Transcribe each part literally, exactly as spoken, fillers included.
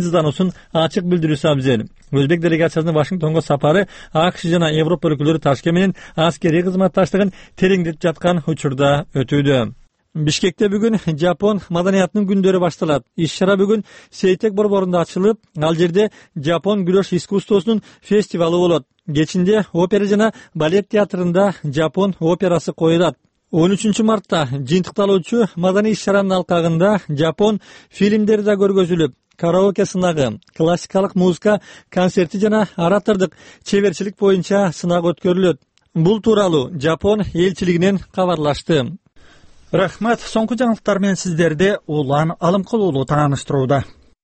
издануусунун ачык билдирүүсү абзел. Өзбек делегациясынын Вашингтонго сапары АКШ жана Европа өлкөлөрү Ташкент менен аскерий кызматташтыгын тереңдетип жаткан учурда өтүүдө. Бишкекте бүгүн Жапон маданиятынын күндөрү башталат. Иш-чара бүгүн Сейтек борборунда ачылып, ал жерде Жапон күрөш искусствосунун фестивалы болот. Кечинде опера жана балет театрында Жапон операсы коюлат. он үчүнчү мартта жыйынтыкталуучу маданий иш-чаранын алкагында Жапон фильмдери да көргөзүлүп, караоке сынагы, классикалык музыка концерти жана оратордук чеберчилик боюнча сынак өткөрүлөт. Бул тууралуу Жапон элчилигинен кабарлашты. Рахмат, соңку жаңылыктар менен сиздерди Улан Алымкулуулу тааныштырууда.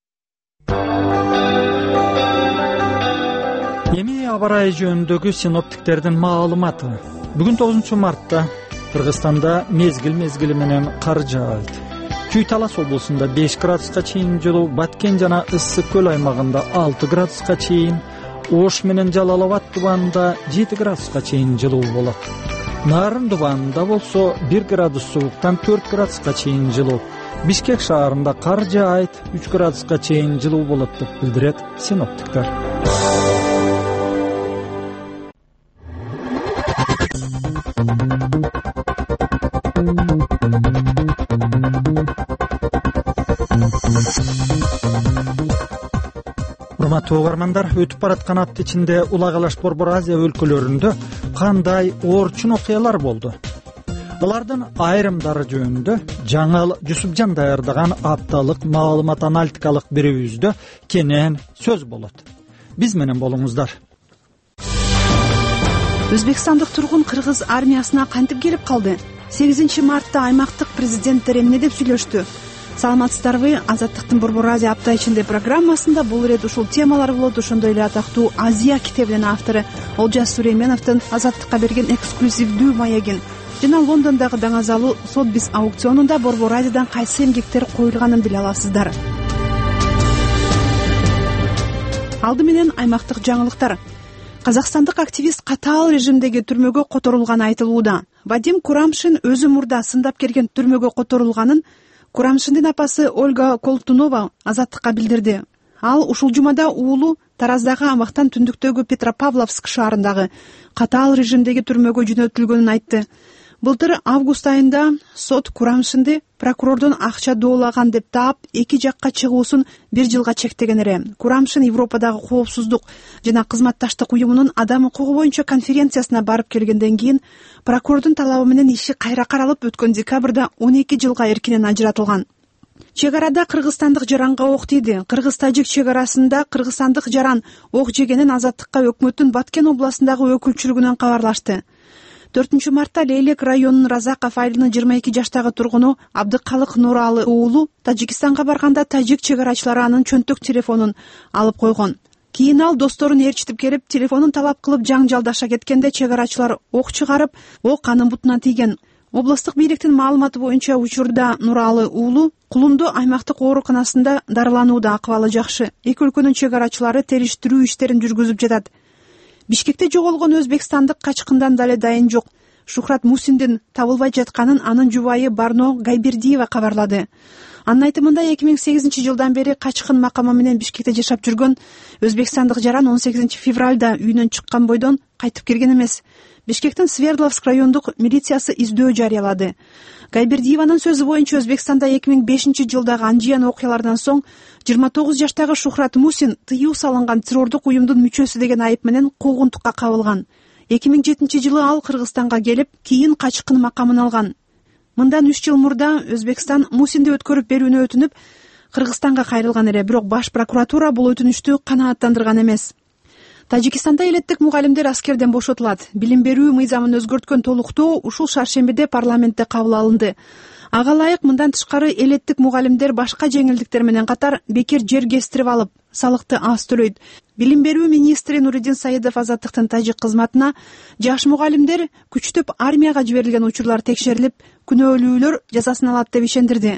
Эми аба ырайы жөнүндөгү синоптиктердин маалыматы. Бүгүн тогузунчу мартта Кыргызстанда мезгил мезгили менен кар жаайт. Чүй Талас облусунда беш градуска чейин жылуу, Баткен жана Ысык көл аймагында алты градуска чейин, Ош менен Жалал Абад тубанында жети градуска чейин жылуу болот. Нарын тубанында болсо бир градус сууктан төрт градуска чейин жылуу. Бишкек шаарында кар жаайт, үч градуска чейин жылуу болот деп билдирет синоптиктер. Урматтуу угармандар, өтүп бараткан апта ичинде Улагалаш Борбор Азия өлкөлөрүндө кандай оорчун окуялар болду? Алардын айрымдары жөнүндө Жаңыл Жусупжан даярдаган апталык маалымат аналитикалык берүүбүздө кенен сөз болот. Биз менен болуңуздар. Өзбекстандык тургун кыргыз армиясына кантип келип калды? сегизинчи мартта аймактык президенттер эмне деп сүйлөштү? Саламатсыздарбы? Азаттыктын Борбор Азия апта ичинде программасында бул ирет ушул темалар болот. Ошондой эле атактуу Азия китебинин автору Олжас Сүлейменовдун Азаттыкка берген эксклюзивдүү маегин жана Лондондогу даңазалуу Сотбис аукционунда Борбор Азиядан кайсы эмгектер коюлганын биле аласыздар. Алды менен аймактык жаңылыктар. Казакстандык активист катаал режимдеги түрмөгө которулганы айтылууда. Вадим Курамшин өзү мурда сындап келген түрмөгө которулганын Курамшиндин апасы Ольга Колтунова Азаттыкка билдирди. Ал ушул жумада уулу Тараздагы Амактан түндүктөгү Петропавловск шаарындагы катаал режимдеги түрмөгө жөнөтүлгөнүн айтты. Былтыр август айында сот Курамшинди прокурордон акча доолаган деп таап, эки жакка чыгуусун бир жылга чектеген эле. Курамшин Европадагы коопсуздук жана кызматташтык уюмунун адам укугу боюнча конференциясына барып келгенден кийин прокурордун талабы менен иши кайра каралып, өткөн декабрда он эки жылга эркинен ажыратылган. Чек арада кыргызстандык жаранга ок тийди. Кыргыз-тажик чек арасында кыргызстандык жаран ок жегенин Азаттыкка өкмөттүн Баткен областындагы өкүлчүлүгүнөн кабарлашты. төртүнчү мартта Лейлек районунун Разаков айылынын жыйырма эки жаштагы тургуну Абдыкалык Нуралы уулу Тажикстанга барганда тажик чек арачылары анын чөнтөк телефонун алып койгон. Кийин ал досторун ээрчитип келип, телефонун талап кылып жаңжалдаша кеткенде чек арачылар ок чыгарып, ок анын бутуна тийген. Областык бийликтин маалыматы боюнча учурда Нуралы уулу Кулунду аймактык ооруканасында дарыланууда, акыбалы жакшы. Эки өлкөнүн чек арачылары териштирүү иштерин жүргүзүп жатат. Бишкекте жоголгон өзбекстандык качкындан дале дайын жок. Шухрат Мусиндин табылбай жатканын анын жубайы Барно Гайбердиева кабарлады. Анын айтымында эки миң сегизинчи жылдан бери качкын макамы менен Бишкекте жашап жүргөн өзбекстандык жаран он сегизинчи февралда үйүнөн чыккан бойдон кайтып келген эмес. Бишкектин Свердловск райондук милициясы издөө жарыялады. Гайбердиеванын сөзү боюнча Өзбекстанда эки миң бешинчи жылдагы анжыян окуялардан соң жыйырма тогуз жаштагы Шухрат Мусин тыюу салынган террордук уюмдун мүчөсү деген айып менен куугунтукка кабылган. эки миң жетинчи жылы ал Кыргызстанга келип, кийин качкын макамын алган. Мындан үч жыл мурда Өзбекстан Мусинди өткөрүп берүүнү өтүнүп, Кыргызстанга кайрылган эле, бирок баш прокуратура бул өтүнүштү канааттандырган эмес. Тажикстанда элеттик мугалимдер аскерден бошотулат. Билим берүү мыйзамын өзгөрткөн толуктоо ушул шаршембиде парламентте кабыл алынды. Ага ылайык мындан тышкары элеттик мугалимдер башка жеңилдиктер менен катар бекер жер кестирип алып, салыкты аз төлөйт. Билим берүү министри Нуриддин Саидов Азаттыктын тажик кызматына жаш мугалимдер күчтөп армияга жиберилген учурлар текшерилип, күнөөлүүлөр жазасын алат деп ишендирди.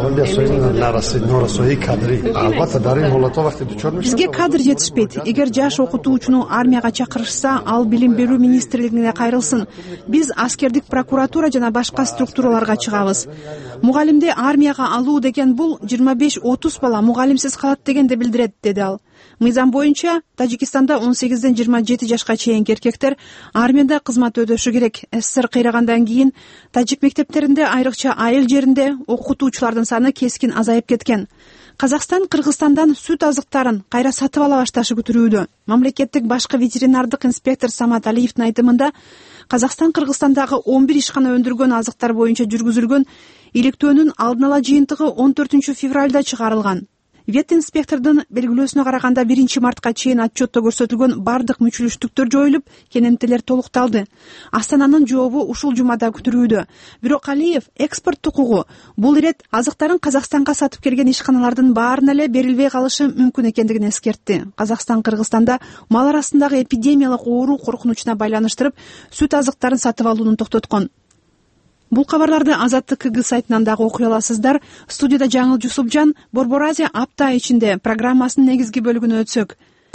Бизге кадр жетишпейт. Эгер жаш окутуучуну армияга чакырышса, ал билим берүү министрлигине кайрылсын. Биз аскердик прокуратура жана башка структураларга чыгабыз. мугалимди армияга алуу деген бул жыйырма беш отуз бала мугалимсиз калат дегенди билдирет, деди ал. Мыйзам боюнча Тажикистанда он сегизден жыйырма жети жашка чейинки эркектер армияда кызмат өтөшү керек. СССР кыйрагандан кийин тажик мектептеринде, айрыкча айыл жеринде окутуучулардын саны кескин азайып кеткен. Казакстан Кыргызстандан сүт азыктарын кайра сатып ала башташы күтүрүүдө. Мамлекеттик башкы ветеринардык инспектор Самат Алиевдин айтымында, Казакстан Кыргызстандагы он бир ишкана өндүргөн азыктар боюнча жүргүзүлгөн иликтөөнүн алдын ала жыйынтыгы он төртүнчү февралда чыгарылган. Вет инспектордун белгилөөсүнө караганда биринчи мартка чейин отчетто көрсөтүлгөн бардык мүчүлүштүктөр жоюлуп, кенемтелер толукталды. Астананын жообу ушул жумада күтүрүүдө. Бирок Алиев экспорт укугу бул ирет азыктарын Казакстанга сатып келген ишканалардын баарына эле берилбей калышы мүмкүн экендигин эскертти. Казакстан Кыргызстанда мал арасындагы эпидемиялык оору коркунучуна байланыштырып, сүт азыктарын сатып алууну токтоткон. Бул кабарларды Азаттык КГ сайтынан дагы окуй аласыздар. Студияда Жаңыл Жусупжан, Борбор Азия апта ичинде программасынын негизги бөлүгүнө өтсөк.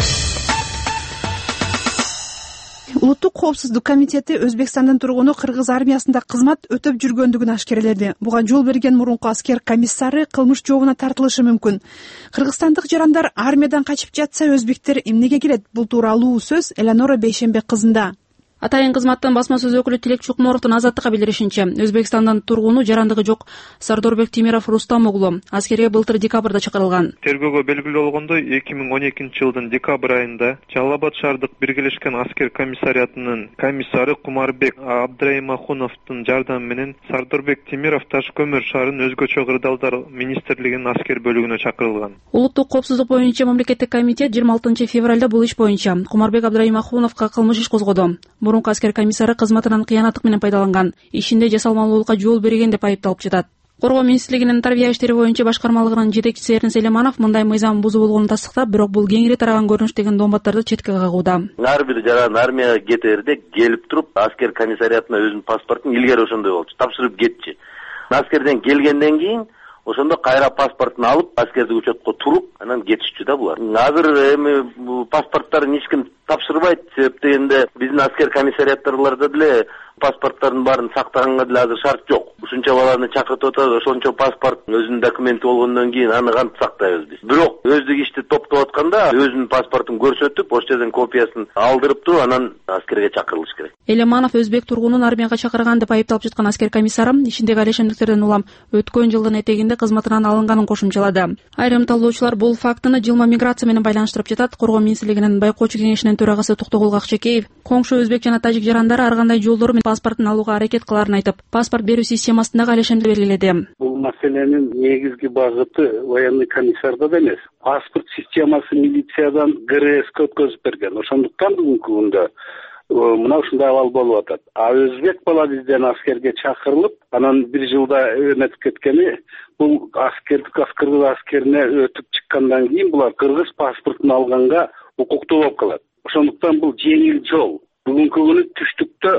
Улуттук коопсуздук комитети Өзбекстандын тургуну кыргыз армиясында кызмат өтөп жүргөндүгүн ашкереледи. Буга жол берген мурунку аскер комиссары кылмыш жообуна тартылышы мүмкүн. Кыргызстандык жарандар армиядан качып жатса, өзбектер эмнеге келет? Бул тууралуу сөз Элеонора Бейшембек кызында. Атайын кызматтын басма сөз өкүлү Тилек Чукморовдун Азаттыкка билдиришинче, Өзбекстандын тургуну жарандыгы жок Сардорбек Тимиров Рустам углу аскерге былтыр декабрда чакырылган. Тергөөгө белгилүү болгондой, эки миң он экинчи жылдын декабрь айында Жалал Абад шаардык биргелешкен аскер комиссариатынын комиссары Кумарбек Абдраймахуновдун жардамы менен Сардорбек Тимиров Таш көмүр шаарынын өзгөчө кырдаалдар министрлигинин аскер бөлүгүнө чакырылган. Улуттук коопсуздук боюнча мамлекеттик комитет жыйырма алтынчы февралда бул иш боюнча Кумарбек Абдраймахуновго кылмыш иш козгоду. Мурунку аскер комиссары кызматынан кыянаттык менен пайдаланган, ишинде жасалмалуулукка жол берген деп айыпталып жатат. Коргоо министрлигинин тарбия иштери боюнча башкармалыгынын жетекчиси Эрнис Элеманов мындай мыйзам бузуу болгонун тастыктап, бирок бул кеңири тараган көрүнүш деген домбаттарды четке кагууда. Ар бир жаран армияга кетерде келип туруп, аскер комиссариатына өзүнүн паспортун илгери ошондой болчу, тапшырып кетчү. Аскерден келгенден кийин ошондо кайра паспортун алып, аскердик учетко туруп, анан кетишчү да булар. Азыр эми паспорттарын эч ким тапшырбайт, себеп дегенде биздин аскер комиссариаттарларда деле паспорттардын баарын сактаганга деле азыр шарт жок. Ушунча баланы чакыртып атат, ошончо паспорт өзүнүн документи болгондон кийин аны кантип сактайбыз биз. Бирок өздүк ишти топтоп атканда өзүнүн паспортун көрсөтүп, ошол жерден копиясын алдырып туруп, анан аскерге чакырылыш керек. Элеманов өзбек тургунун армияга чакырган деп айыпталып жаткан аскер комиссары ишиндеги алешемдиктерден улам өткөн жылдын этегинде кызматынан алынганын кошумчалады. Айрым талдоочулар бул фактыны жылма миграция менен байланыштырып жатат. Коргоо министрлигинин байкоочу кеңешинин төрагасы Токтогул Акчекеев коңшу өзбек жана тажик жарандары ар кандай жолдор менен паспортун алууга аракет кыларын айтып, паспорт берүү системасындагы алешемди белгиледи. Бул маселенин негизги багыты военный комиссарда да эмес. Паспорт системасы милициядан ГРСке өткөзүп берген. Ошондуктан бүгүнкү күндө мына ушундай абал болуп атат. А өзбек бала бизден аскерге чакырылып, анан бир жылда өнөтүп кеткени, бул аскердик кыргыз аскерине өтүп чыккандан кийин булар кыргыз паспортун алганга укуктуу болуп калат. Ошондуктан бул жеңил жол. Бүгүнкү күнү түштүктө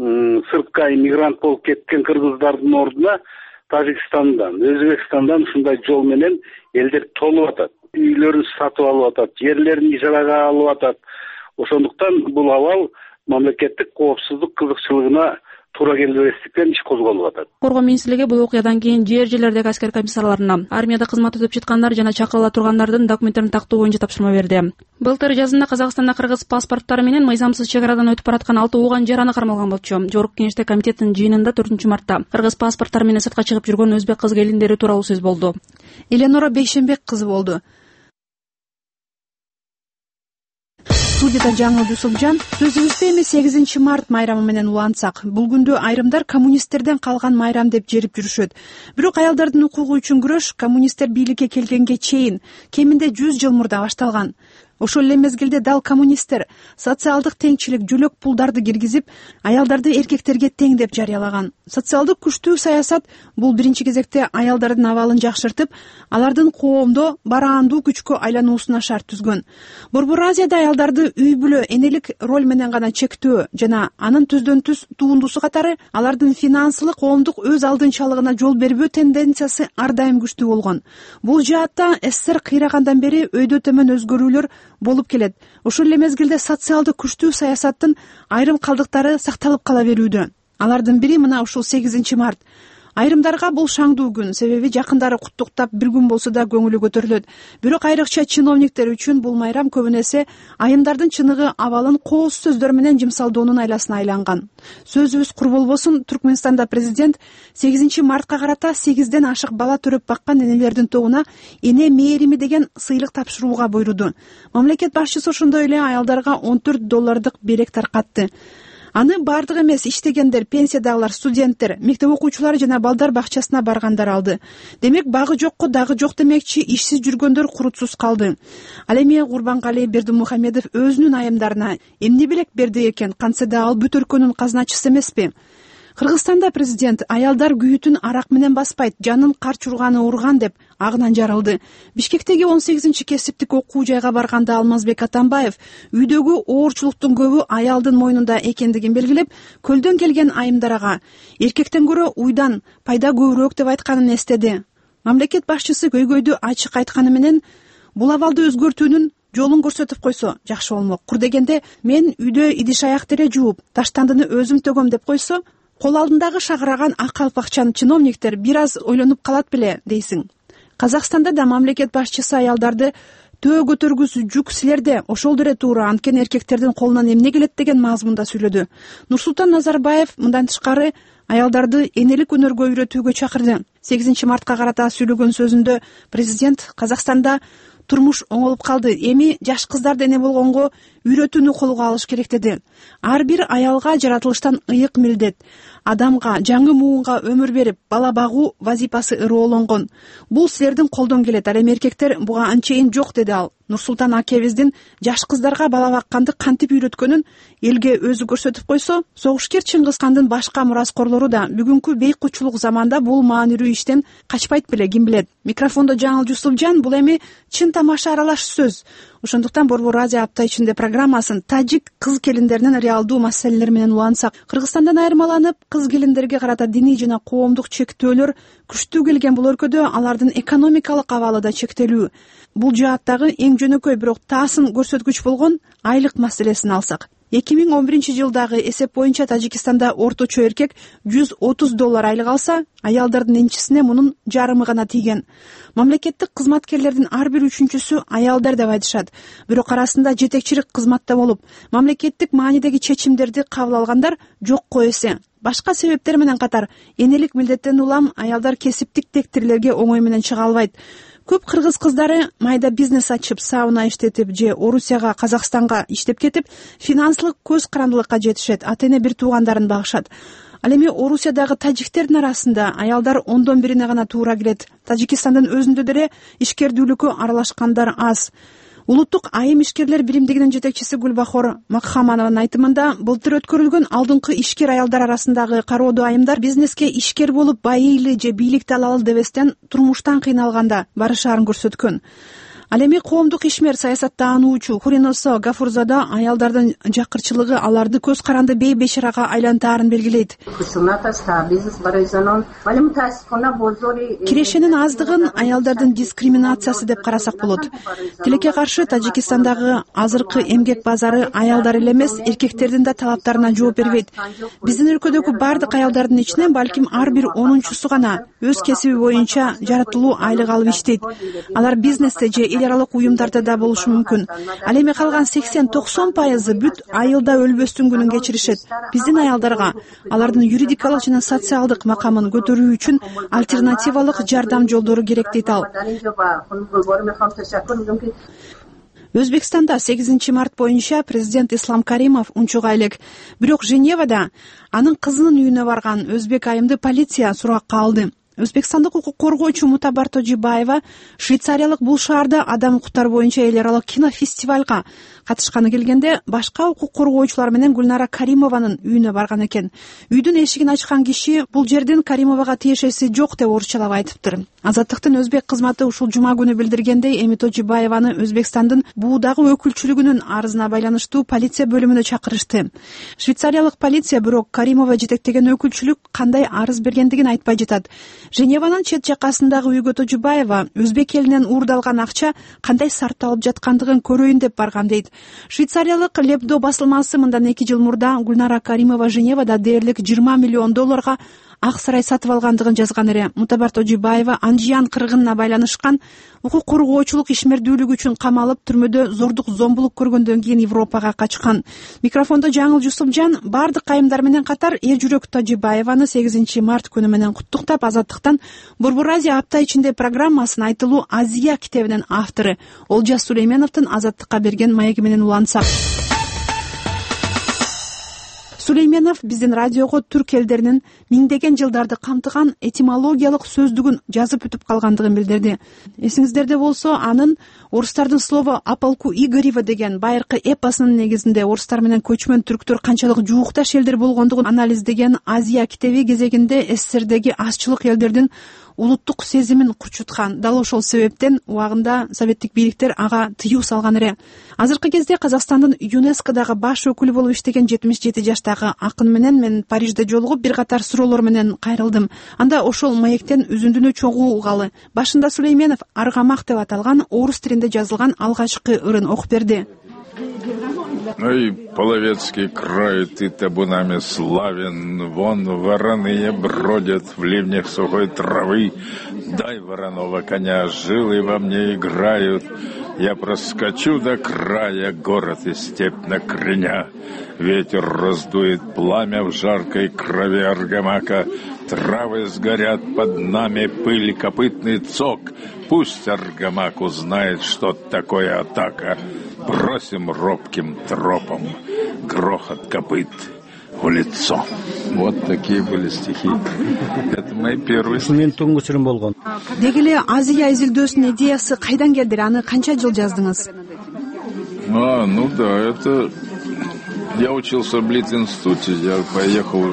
сыртка иммигрант болуп кеткен кыргыздардын ордуна Тажикстандан, Өзбекстандан ушундай жол менен элдер толуп атат. Үйлөрүн сатып алып атат, жерлерин ижарага алып атат. Ошондуктан бул абал мамлекеттик коопсуздук кызыкчылыгына туура келбестиктен иш козголуп атат. Коргоо министрлиги бул окуядан кийин жер жерлердеги аскер комиссарларына армияда кызмат өтүп жаткандар жана чакырыла тургандардын документтерин тактоо боюнча тапшырма берди. Былтыр жазында Казакстанда кыргыз паспорттары менен мыйзамсыз чек арадан өтүп бараткан алты ууган жараны кармалган болчу. Жогорку кеңеште комитеттин жыйынында төртүнчү мартта кыргыз паспорттары менен сыртка чыгып жүргөн өзбек кыз келиндери тууралуу сөз болду. Элеонора Бейшембек кызы болду. Студияда Жаңыл Жусупжан. Сөзүбүздө эми сегизинчи март майрамы менен улантсак, бул күндө айрымдар коммунисттерден калган майрам деп жерип жүрүшөт. Бирок аялдардын укугу үчүн күрөш коммунисттер бийликке келгенге чейин кеминде жүз жыл мурда башталган. Ошол эле мезгилде дал коммунисттер социалдык теңчилик, жөлөк пулдарды киргизип, аялдарды эркектерге тең деп жарыялаган. Социалдык күчтүү саясат бул биринчи кезекте аялдардын абалын жакшыртып, алардын коомдо бараандуу күчкө айлануусуна шарт түзгөн. Борбор Азияда аялдарды үй бүлө, энелик роль менен гана чектөө жана анын түздөн түз туундусу катары алардын финансылык, коомдук өз алдынчалыгына жол бербөө тенденциясы ар дайым күчтүү болгон. Бул жаатта СССР кыйрагандан бери өйдө төмөн өзгөрүүлөр болуп келет. Ошол эле мезгилде социалдык күчтүү саясаттын айрым калдыктары сакталып кала берүүдө. Алардын бири мына ушул сегизинчи март. Айрымдарга бул шаңдуу күн, себеби жакындары куттуктап бир күн болсо да көңүлү көтөрүлөт. Бирок айрыкча чиновниктер үчүн бул майрам көбүн эсе айымдардын чыныгы абалын кооз сөздөр менен жымсалдоонун айласына айланган. Сөзүбүз кур болбосун, Түркмөнстанда президент сегизинчи мартка карата сегизден ашык бала төрөп баккан энелердин тобуна эне мээрими деген сыйлык тапшырууга буйруду. Мамлекет башчысы ошондой эле аялдарга он төрт доллардык белек таркатты. Аны бардыгы эмес, иштегендер, пенсиядагылар, студенттер, мектеп окуучулары жана балдар бакчасына баргандар алды. Демек, багы жокко дагы жок демекчи, ишсиз жүргөндөр курутсуз калды. Ал эми Курбангали Бердимухамедов өзүнүн айымдарына эмне белек берди экен, кантсе да ал бүт өлкөнүн казначысы эмеспи? Кыргызстанда президент аялдар күйүтүн арак менен баспайт, жанын карч урганы урган деп агынан жарылды. Бишкектеги он сегизинчи кесиптик окуу жайга барганда Алмазбек Атамбаев үйдөгү оорчулуктун көбү аялдын мойнунда экендигин белгилеп, көлдөн келген айымдарга эркектен көрө уйдан пайда көбүрөөк деп айтканын эстеди. Мамлекет башчысы көйгөйдү ачык айтканы менен бул абалды өзгөртүүнүн жолун көрсөтүп койсо жакшы болмок. Кур дегенде мен үйдө идиш аяк тере жууп, таштандыны өзүм төгөм деп койсо, кол алдындагы шагыраган ак калпакчан чиновниктер бир аз ойлонуп калат беле дейсиң. Казакстанда да мамлекет башчысы аялдарды төө көтөргүс жүк силерде ошол деле туура, анткени эркектердин колунан эмне келет деген мазмунда сүйлөдү. Нурсултан Назарбаев мындан тышкары аялдарды энелик өнөргө үйрөтүүгө чакырды. сегизинчи мартка карата сүйлөгөн сөзүндө президент Казакстанда турмуш оңолуп калды, эми жаш кыздарды эне болгонго үйрөтүүнү колго алыш керек деди. Ар бир аялга жаратылыштан ыйык милдет, адамга, жаңы муунга өмүр берип, бала багуу вазипасы ыроолонгон. Бул силердин колдон келет, ал эми эркектер буга анчейин жок деди ал. Нурсултан акебиздин жаш кыздарга бала бакканды кантип үйрөткөнүн элге өзү көрсөтүп койсо, согушкер Чыңгыз хандын башка мураскорлору да бүгүнкү бейкучулук заманда бул маанилүү иштен качпайт беле, ким билет. Микрофондо Жаңыл Жусупжан, бул эми чын тамаша аралаш сөз. Ошондуктан Борбор радио апта ичинде программасын тажик кыз келиндеринин реалдуу маселелери менен улантсак, Кыргызстандан айырмаланып, кыз келиндерге карата диний жана коомдук чектөөлөр күчтүү келген бул өлкөдө алардын экономикалык абалы да чектелүү. Бул жааттагы эң жөнөкөй бирок таасын көрсөткүч болгон айлык маселесин алсак, эки миң он биринчи жылдагы эсеп боюнча Тажикстанда орточо эркек жүз отуз доллар айлык алса, аялдардын энчисине мунун жарымы гана тийген. Мамлекеттик кызматкерлердин ар бир үчүнчүсү аялдар деп айтышат. Бирок арасында жетекчилик кызматта болуп, мамлекеттик маанидеги чечимдерди кабыл алгандар жокко эсе. Башка себептер менен катар энелик милдеттен улам аялдар кесиптик тектирлерге оңой менен чыга албайт. Көп кыргыз кыздары майда бизнес ачып, сауна иштетип же Орусияга, Казакстанга иштеп кетип, финансылык көз карандылыкка жетишет, ата эне бир туугандарын багышат. Ал эми Орусиядагы тажиктердин арасында аялдар ондон бирине гана туура келет. Тажикстандын өзүндө деле ишкердүүлүккө аралашкандар аз. Улуттук айым ишкерлер биримдигинин жетекчиси Гүлбахор Макхаманованын айтымында, былтыр өткөрүлгөн алдыңкы ишкер аялдар арасындагы кароодо айымдар бизнеске ишкер болуп байыйлы же бийликти алалы дебестен турмуштан кыйналганда барышаарын көрсөткөн. Ал эми коомдук ишмер, саясаттаануучу Хуриносо Гафурзада аялдардын жакырчылыгы аларды көз каранды бей бечарага айлантаарын белгилейт. Кирешенин аздыгын аялдардын дискриминациясы деп карасак болот. Тилекке каршы Тажикстандагы азыркы эмгек базары аялдар эле эмес, эркектердин да талаптарына жооп бербейт. Биздин өлкөдөгү бардык аялдардын ичинен балким ар бир онунчусу гана өз кесиби боюнча жаратылуу айлык алып иштейт. Алар бизнесте же эл аралык уюмдарда да болушу мүмкүн. Ал эми калган сексен токсон пайызы бүт айылда өлбөстүн күнүн кечиришет. Биздин аялдарга алардын юридикалык жана социалдык макамын көтөрүү үчүн альтернативалык жардам жолдору керек дейт ал. Өзбекстанда сегизинчи март боюнча президент Ислам Каримов унчуга элек. Бирок Женевада анын кызынын үйүнө барган өзбек айымды полиция суракка алды. Өзбекстандык укук коргоочу Мутабар Тожибаева Швейцариялык бул шаарда адам укуктары боюнча эл аралык кинофестивалга катышканы келгенде башка укук коргоочулар менен Гүлнара Каримованын үйүнө барган экен. Үйдүн эшигин ачкан киши бул жердин Каримовага тиешеси жок деп орусчалап айтыптыр. Азаттыктын өзбек кызматы ушул жума күнү билдиргендей, эми Тожибаеваны Өзбекстандын буудагы өкүлчүлүгүнүн арызына байланыштуу полиция бөлүмүнө чакырышты. Швейцариялык полиция бирок Каримова жетектеген өкүлчүлүк кандай арыз бергендигин айтпай жатат. Женеванын чет жакасындагы үйгө Тожибаева өзбек элинен уурдалган акча кандай сарпталып жаткандыгын көрөйүн деп барган дейт. Швейцариялык Лебдо басылмасы мындан эки жыл мурда Гүлнара Каримова Женевада дээрлик жыйырма миллион долларга ак сарай сатып алгандыгын жазган эле Мутабар Тожибаева Анжиян кыргынына байланышкан укук коргоочулук ишмердүүлүгү үчүн камалып түрмөдө зордук зомбулук көргөндөн кийин Европага качкан. Микрофондо Жаңыл Жусупжан бардык кайымдар менен катар эр жүрөк Тожибаеваны сегизинчи март күнү менен куттуктап, Азаттыктан Борбор Азия апта ичинде программасынын айтылуу Азия китебинин автору Олжас Сулейменовдун Азаттыкка берген маеги менен улантсак. Сулейменов биздин радиого түрк элдеринин миңдеген жылдарды камтыган этимологиялык сөздүгүн жазып бүтүп калгандыгын билдирди. Эсиңиздерде болсо, анын орустардын слово о полку Игорева деген байыркы эпосунун негизинде орустар менен көчмөн түрктөр канчалык жуукташ элдер болгондугун анализдеген Азия китеби кезегинде СССРдеги азчылык элдердин улуттук сезимин курчуткан. Дал ошол себептен убагында советтик бийликтер ага тыюу салган эле. Азыркы кезде Казакстандын ЮНЕСКОдагы баш өкүлү болуп иштеген жетимиш жети жаштагы акын менен мен Парижде жолугуп бир катар суроолор менен кайрылдым. Анда ошол маектен үзүндүнү чогуу угалы. Башында Сулейменов Аргамак деп аталган орус тилинде жазылган алгачкы ырын окуп берди. Ой, половецкий край, ты табунами славен, вон вороные бродят в ливнях сухой травы, дай вороного коня, жилы во мне играют, я проскочу до края, город и степь на креня, ветер раздует пламя в жаркой крови Аргамака, травы сгорят под нами, пыль, копытный цок, пусть Аргамак узнает, что такое атака. Бросим робким тропом грохот копыт в лицо. Вот такие были стихи. Это мои первые стихи. Деги эле Азия изилдөөсүнүн идеясы кайдан келди? Аны канча жыл жаздыңыз? А, ну да, это... Я учился в Блиц-институте, я поехал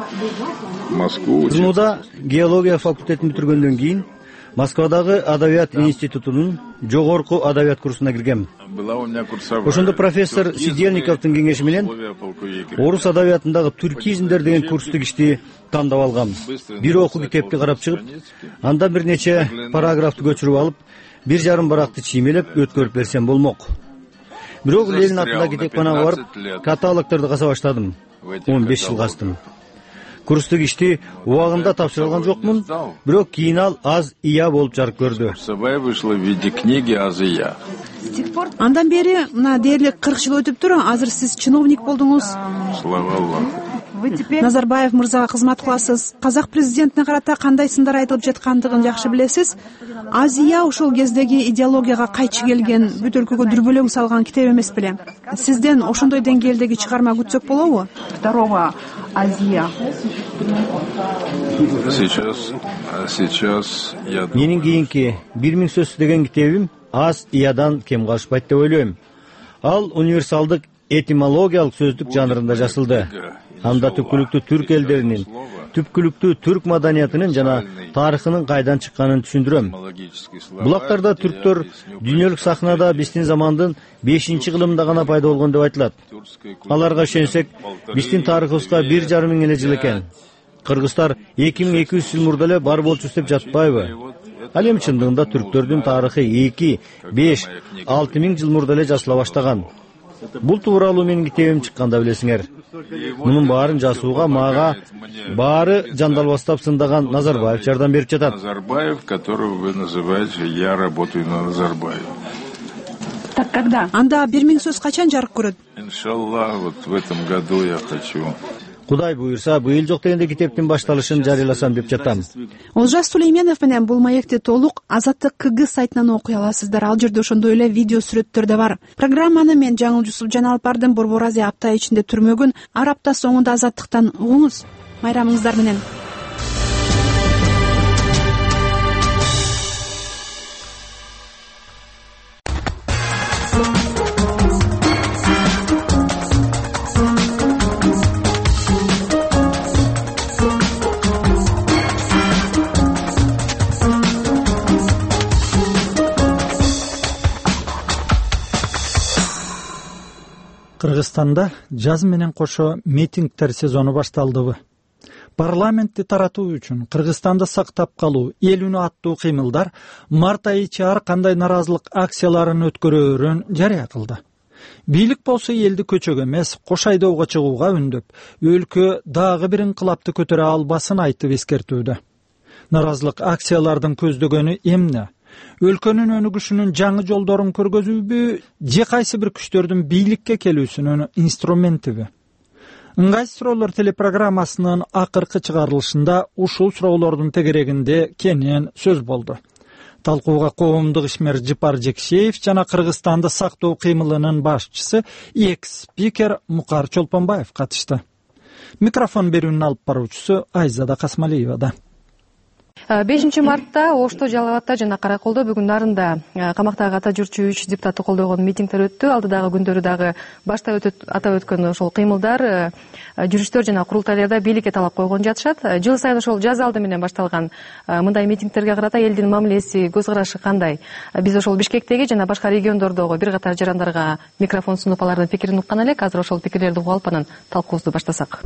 в Москву. Муда геология факультетин бүтүргөндөн кийин Москвадагы Адабият институтунун жогорку адабият курсуна киргем. Ошондо профессор Сидельниковдун кеңеши менен орус адабиятындагы түркизмдер деген курстук ишти тандап алгам. Бир окуу китепти карап чыгып, андан бир нече параграфты көчүрүп алып, бир жарым баракты чиймелеп өткөрүп берсем болмок. Бирок Ленин атындагы китепканага барып, каталогдорду каса баштадым. он беш жыл кастым. Курстук ишти убагында тапшырылган жокмун, бирок кийин ал аз ия болуп жарык көрдү. Собой вышло в виде книги Азия. Андан бери мына дээрлик кырк жыл өтүптүр, азыр сиз чиновник болдуңуз. Слава Аллаху. Назарбаев мырзага кызмат кыласыз. Казак президентине карата кандай сындар айтылып жаткандыгын жакшы билесиз. Азия ошол кездеги идеологияга кайчы келген, бүт өлкөгө дүрбөлөң салган китеп эмес беле? Сизден ошондой деңгээлдеги чыгарма күтсөк болобу? Второго Азия. Сейчас, сейчас я... Менин кийинки бир миң сөз деген китебим аз иядан кем калышпайт деп ойлойм. Ал универсалдык этимологиялык сөздүк жанрында жасалды. Анда түпкүлүктүү түрк элдеринин, түпкүлүктүү түрк маданиятынын жана тарыхынын кайдан чыкканын түшүндүрөм. Булактарда түрктөр дүйнөлүк сахнада биздин замандын бешинчи кылымында гана пайда болгон деп айтылат. Аларга ишенсек, биздин тарыхыбызга бир жарым миң эле жыл экен. Кыргыздар эки миң эки жүз жыл мурда эле бар болчу деп жатпайбы? Ал эми чындыгында түрктөрдүн тарыхы эки, беш, алты миң жыл мурда эле жазыла баштаган. Бул тууралуу менин китебим чыкканда билесиңер. Мунун баарын жасууга мага баары жандалбастап сындаган Назарбаев жардам берип жатат. Назарбаев, которого вы называете, я работаю на Назарбаев. Так когда? Анда бир миң сөз качан жарык көрөт? Иншаллах, вот в этом году я хочу. Кудай буйрса, быйыл жок дегенде китептин башталышын жарыяласам деп жатам. Олжас Сулейменов менен бул маекти толук Азаттык КГ сайтынан окуй аласыздар. Ал жерде ошондой эле видео сүрөттөр да бар. Программаны мен Жаңыл Жусупжан алып бардым. Борбор Азия апта ичинде түрмөгүн ар апта соңунда Азаттыктан угуңуз. Майрамыңыздар менен. Кыргызстанда жаз менен кошо митингдер сезону башталдыбы? Парламентти таратуу үчүн Кыргызстанды сактап калуу, эл үнү аттуу кыймылдар март айычы ар кандай наразылык акцияларын өткөрөөрүн жарыя кылды. Бийлик болсо элди көчөгө эмес, кош айдоого чыгууга үндөп, өлкө дагы бир инкылапты көтөрө албасын айтып эскертүүдө. Наразылык акциялардын көздөгөнү эмне? Өлкөнүн өнүгүшүнүн жаңы жолдорун көргөзүүбү, же кайсы бир күчтөрдүн бийликке келүүсүнүн инструментиби? Ыңгай суроолор телепрограммасынын акыркы чыгарылышында ушул суроолордун тегерегинде кенен сөз болду. Талкууга коомдук ишмер Жыпар Жекшеев жана Кыргызстанды сактоо кыймылынын башчысы экс-спикер Мукар Чолпонбаев катышты. Микрофон берүүнүн алып баруучусу Айзада Касмалиева. бешинчи мартта Ошто, Жалал абадта жана Караколдо бүгүн нарында камактагы ата жүрчү үч депутатты колдогон митингдер өттү. Алдыдагы күндөрү дагы башта атап өткөн ошол кыймылдар, жүрүштөр жана курултайларда бийликке талап койгон жатышат. Жыл сайын ошол жаз алды менен башталган мындай митингтерге карата элдин мамилеси, көз карашы кандай? Биз ошол Бишкектеги жана башка региондордогу бир катар жарандарга микрофон сунуп алардын пикирин уккан элек. Азыр ошол пикирлерди угуп алып анан талкуубузду баштасак.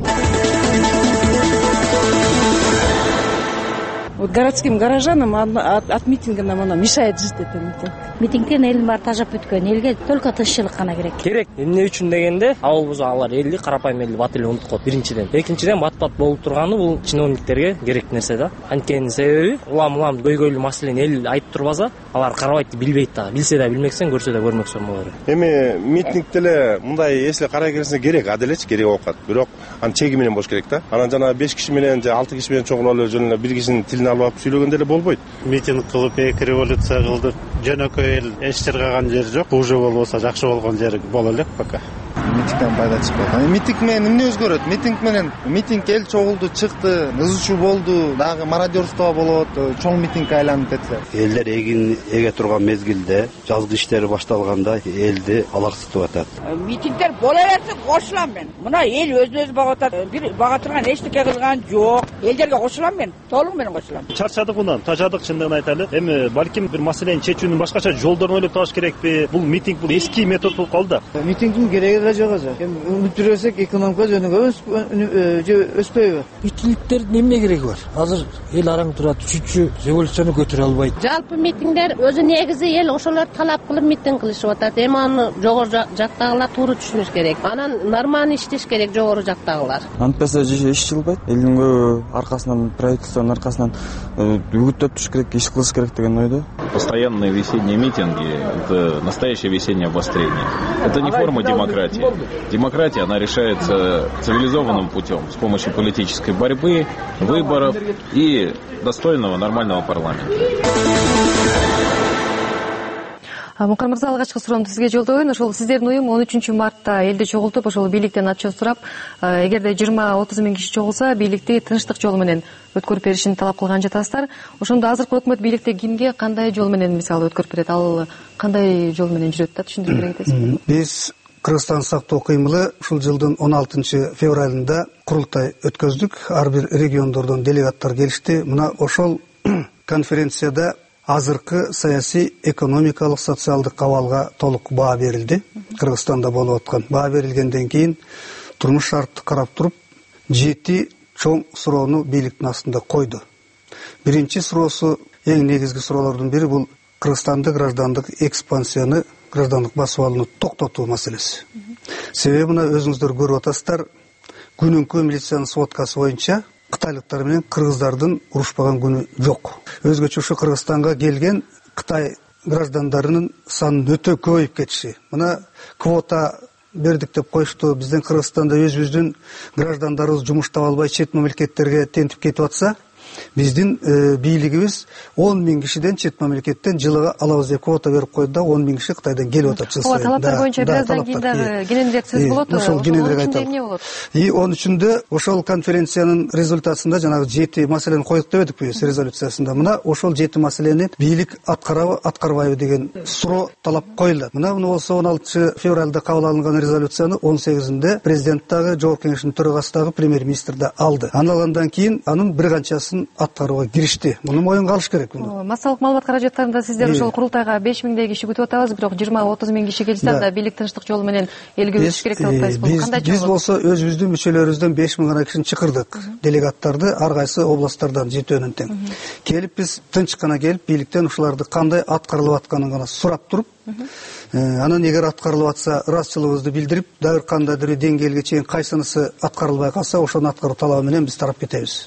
Вот городским горожанам от, от митинга нам она мешает жить, это митинг. Митингтен элдин баары тажап бүткөн, элге только тынччылык гана керек. Керек. Эмне үчүн дегенде, абал буза алар элди карапайым элди бат эле унутуп коет биринчиден. Экинчиден бат-бат болуп турганы бул чиновниктерге керек нерсе да. Анткени себеби улам-улам көйгөйлүү маселени эл айтып турбаса, алар карабайт, билбейт да. Билсе да билмексең, көрсө да көрмөксөң болор. Эми митинг деле мындай эсле карай келсе керек, аделечи керек окат. Бирок анын чеги менен болуш керек да. Анан жана беш киши менен же алты киши менен чогулуп эле жөн эле бир кишинин тилин алып алып сүйлөгөндө эле болбойт. Митинг кылып, эки революция кылдык. Жөнөкөй эл эч чыргаган жери жок. Уже болбосо жакшы болгон жери боло элек пока. Митингден пайда чыкпайт. Митинг менен эмне өзгөрөт? Митинг менен митинг эл чогулду, чыкты, ызычуу болду, дагы мародерство болот, чоң митингге айланып кетсе. Элдер эгин эге турган мезгилде, жазгы иштери башталганда элди алаксытып атат. Митингдер боло берсе кошулам мен. Мына эл өзүн өзү бага атат. Бир бага турган эчтеке кылган жок. Элдерге кошулам мен. Толук менен кошулам. Чарчадык унан, тажадык чындыгын айталы. Эми балким бир маселени чечүүнүн башкача жолдорун ойлоп табыш керекпи? Бул митинг бул эски метод болуп калды. Митингдин кереги да жок азыр. Эми үмүттөрөсөк экономика жөнүндө өспөйбү? Митингдердин эмне кереги бар? Азыр эл араң турат, үчүнчү революцияны көтөрө албайт. Жалпы митингдер өзү негизи эл ошолор талап кылып митинг кылышып атат. Эми аны жогору жактагылар туура түшүнүш керек. Анан нормально иштеш керек жогору жактагылар. Антпесе иш чылбайт. Элдин көбү аркасынан, правительствонун аркасынан үгүттөп туш керек, иш кылыш керек деген ойдо. Постоянные весенние митинги – это настоящее весеннее обострение. Это не форма демократии. Демократия, она решается цивилизованным путем, с помощью политической борьбы, выборов и достойного нормального парламента. Мукар мырза, алгачкы суроону сизге жолдойм. Ошол сиздердин уюм он үчүнчү мартта элди чогултуп, ошол бийликтен отчет сурап, эгерде жыйырма отуз миң киши чогулса, бийликти тынчтык жол менен өткөрүп беришин талап кылган жатасыздар. Ошондо азыркы өкмөт бийликте кимге кандай жол менен мисалы өткөрүп берет? Ал кандай жол менен жүрөт да, түшүндүрүп бере кетесизби? Биз Кыргызстан сактоо кыймылы ушул жылдын он алтынчы февралында курултай өткөздүк. Ар бир региондордон делегаттар келишти. Мына ошол конференцияда азыркы саясий, экономикалык, социалдык абалга толук баа берилди. Кыргызстанда болуп аткан баа берилгенден кийин турмуш шартты карап туруп, жети чоң суроону бийликтин астында койду. Биринчи суроосу, эң негизги суроолордун бири бул Кыргызстанды граждандык экспансияны, граждандык басып алууну токтотуу маселеси. Себеби мына өзүңүздөр көрүп атасыздар, күнүнкү милициянын сводкасы боюнча кытайлыктар менен кыргыздардын урушпаган күнү жок. Өзгөчө ушу Кыргызстанга келген Кытай граждандарынын санын өтө көбөйүп кетиши. Мына квота бердик деп коюшту. Биздин Кыргызстанда өзүбүздүн граждандарыбыз жумуш таба албай чет мамлекеттерге тентип кетип атса, биздин бийлигибиз он миң кишиден чет мамлекеттен жылыга алабыз деп квота берип койду да, он миң киши Кытайдан келип атат жыл сайын. Талаптар боюнча бираздан кийин дагы кененирээк сөз болот. Ошол кененирээк айталат. И он үчүндө ошол конференциянын результатында жанагы жети маселени койдук деп эдик биз резолюциясында. Мына ошол жети маселени бийлик аткарабы, аткарбайбы деген суроо талап коюлат. Мына муну болсо он алтынчы февралда кабыл алынган резолюцияны он сегизинде президент дагы, Жогорку Кеңештин төрагасы дагы, премьер-министр да алды. Андан кийин анын бир канчасын аткарууга киришти. Муну моюнга алыш керек. Массалык маалымат каражаттарында сиздер ошол курултайга беш миңдей киши күтүп атабыз, бирок жыйырма отуз миң киши келсе анда бийлик тынчтык жолу менен элге өтүш керек деп атпайсызбы? Кандай жол? Биз болсо өзүбүздүн мүчөлөрүбүздөн беш миң гана кишини чакырдык. Делегаттарды ар кайсы областтардан жетөөнүн тең. Келип биз тынч гана келип бийликтен ушуларды кандай аткарылып атканын гана сурап туруп, анан эгер аткарылып атса ыраазычылыгыбызды билдирип, дагы кандайдыр деңгээлге чейин кайсынысы аткарылбай калса ошону аткаруу талабы менен биз тарап кетебиз.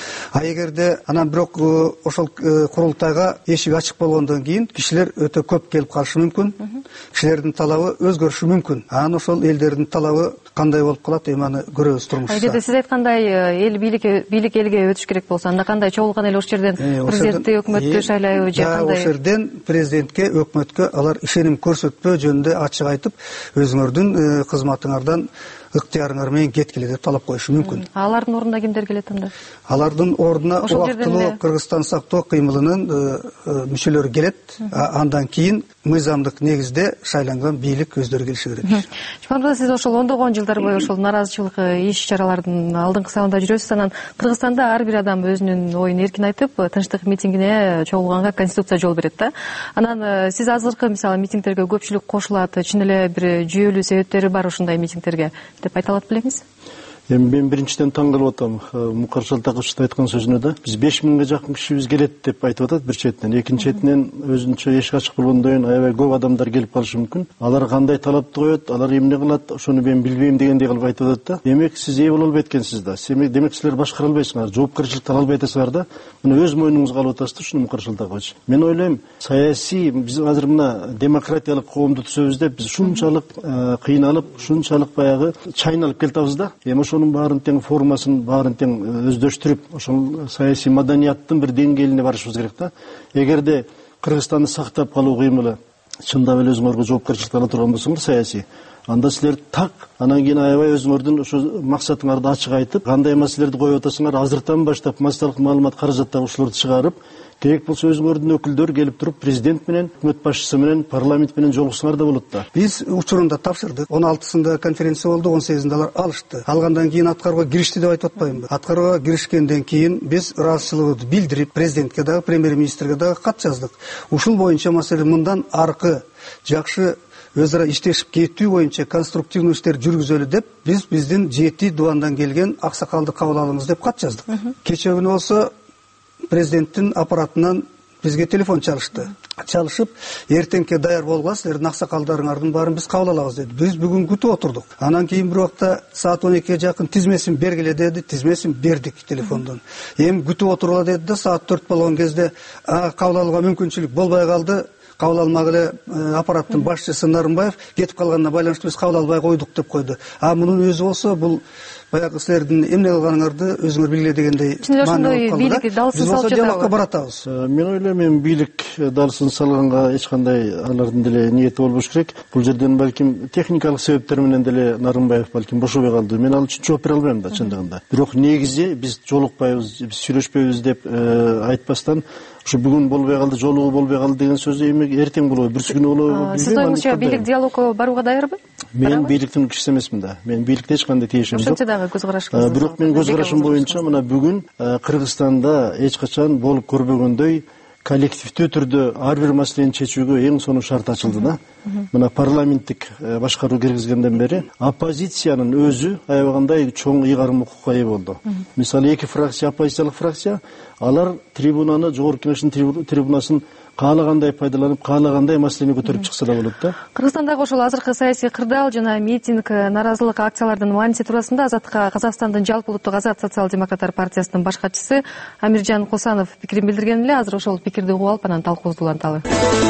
А эгерде анан бирок ошол курултайга эшик ачык болгондон кийин кишилер өтө көп келип калышы мүмкүн. Кишилердин талабы өзгөрүшү мүмкүн. Анан ошол элдердин талабы кандай болуп калат, эми аны көрөбүз турмушта. Эгерде сиз айткандай эл бийлик бийлик элге өтүш керек болсо, анда кандай чогулган эле ошол жерден президентти, өкмөттү шайлайбы же кандай? Ошол жерден президентке, өкмөткө алар ишеним көрсөтпөө жөнүндө ачык айтып, өзүңөрдүн кызматыңардан ыктыярыңар менен кеткиле деп талап коюшу мүмкүн. Алардын ордуна кимдер келет анда? Алардын ордуна убактылуу Кыргызстан сактоо кыймылынын мүчөлөрү келет. Андан кийин мыйзамдык негизде шайланган бийлик өздөрү келиши керек. Чукмамырза, сиз ошол ондогон жылдар бою ошол нааразычылык иш-чаралардын алдыңкы сабында жүрөсүз. Анан Кыргызстанда ар бир адам өзүнүн оюн эркин айтып, тынчтык митингине чогулганга конституция жол берет да. Анан сиз азыркы мисалы митингтерге көпчүлүк кошулат, чын эле бир жүйөлүү себептери бар ушундай митингтерге деп айта алат белеңиз? Эми мен биринчиден таң калып атам Мукар Шалтаковичтин айткан сөзүнө да. Биз беш миңге жакын кишибиз келет деп айтып атат бир четинен. Экинчи четинен өзүнчө эшик ачык болгондон кийин аябай көп адамдар келип калышы мүмкүн. Алар кандай талапты коет, алар эмне кылат, ошону мен билбейм дегендей кылып айтып атат да. Демек сиз ээ боло албай эткенсиз да. Демек силер башкара албайсыңар, жоопкерчиликти ала албай атасыңар да. Мына өз мойнуңузга алып атасыз да ушуну, Мукар Шалтакович. Мен ойлойм, саясий биз азыр мына демократиялык коомду түзөбүз деп биз ушунчалык кыйналып, ушунчалык баягы чайналып келатабыз да. Эми ошонун баарын тең формасын баарын тең өздөштүрүп, ошол саясий маданияттын бир деңгээлине барышыбыз керек да. Эгерде Кыргызстанды сактап калуу кыймылы чындап эле өзүңөргө жоопкерчилик ала турган болсоңор саясий, анда силер так анан кийин аябай өзүңөрдүн ошо максатыңарды ачык айтып, кандай маселелерди коюп атасыңар, азыртан баштап массалык маалымат каражаттагы ушуларды чыгарып, керек болсо өзүңөрдүн өкүлдөр келип туруп президент менен, өкмөт башчысы менен, парламент менен жолуксаңар да болот да. Биз учурунда тапшырдык. он алтысында конференция болду, он сегизинде алар алышты. Алгандан кийин аткарууга киришти деп айтып атпаймынбы? Аткарууга киришкенден кийин биз ыраазычылыгыбызды билдирип, президентке дагы, премьер-министрге дагы кат жаздык. Ушул боюнча маселе мындан аркы жакшы өз ара иштешип кетүү боюнча конструктивдүү иштер жүргүзөлү деп биз биздин жети дубандан келген аксакалды кабыл алыңыз деп кат жаздык. Кечээ күнү болсо президенттин аппаратынан бизге телефон чалышты. Чалышып, эртеңке даяр болгула, силердин аксакалдарыңардын баарын биз кабыл алабыз деди. Биз бүгүн күтүп отурдук. Анан кийин бир убакта саат он экиге жакын тизмесин бергиле деди, тизмесин бердик телефондон. Эми күтүп отурула деди да, саат төрт болгон кезде кабыл алууга мүмкүнчүлүк болбой калды. Кабыл алмак эле аппараттын башчысы Нарымбаев кетип калганына байланыштуу биз кабыл албай койдук деп койду. А мунун өзү болсо бул баягы силердин эмне кылганыңарды өзүңөр билгиле дегендей маани болуп калды. Биз болсо диалогко баратабыз. Мен ойлойм, эми бийлик далсын салганга эч кандай алардын деле ниети болбош керек. Бул жерден балким техникалык себептер менен деле Нарымбаев балким бошобой калды. Мен ал үчүн жооп бере албайм да чындыгында. Бирок негизи биз жолукпайбыз, биз сүйлөшпөйбүз деп айтпастан ушу бүгүн болбой калды, жолугу болбой калды деген сөз эми эртең болобу, бүрсү күнү болобу? Сиз оюңузча бийлик диалогко барууга даярбы? Мен бийликтин кишиси эмесмин да. Мен бийликте эч кандай тиешим жок. Ошончо дагы көз карашыңыз. Бирок мен көз карашым боюнча мына бүгүн Кыргызстанда эч качан болуп көрбөгөндөй коллективдүү түрдө ар бир маселени чечүүгө эң сонун шарт ачылды да. Мына парламенттик башкаруу киргизгенден бери оппозициянын өзү аябагандай чоң ыйгарым укукка ээ болду. Мисалы эки фракция, оппозициялык фракция, алар трибунаны, жогорку кеңештин трибунасын каалагандай пайдаланып, каалагандай маселени көтөрүп чыкса да болот да. Кыргызстандагы ошол азыркы саясий кырдаал жана митинг, нааразылык акциялардын мааниси туурасында Азатка Казакстандын жалпы улуттук Азат социал-демократтар партиясынын баш катчысы Амиржан Косанов пикирин билдирген эле. Азыр ошол пикирди угуп алып, анан талкуубузду уланталы.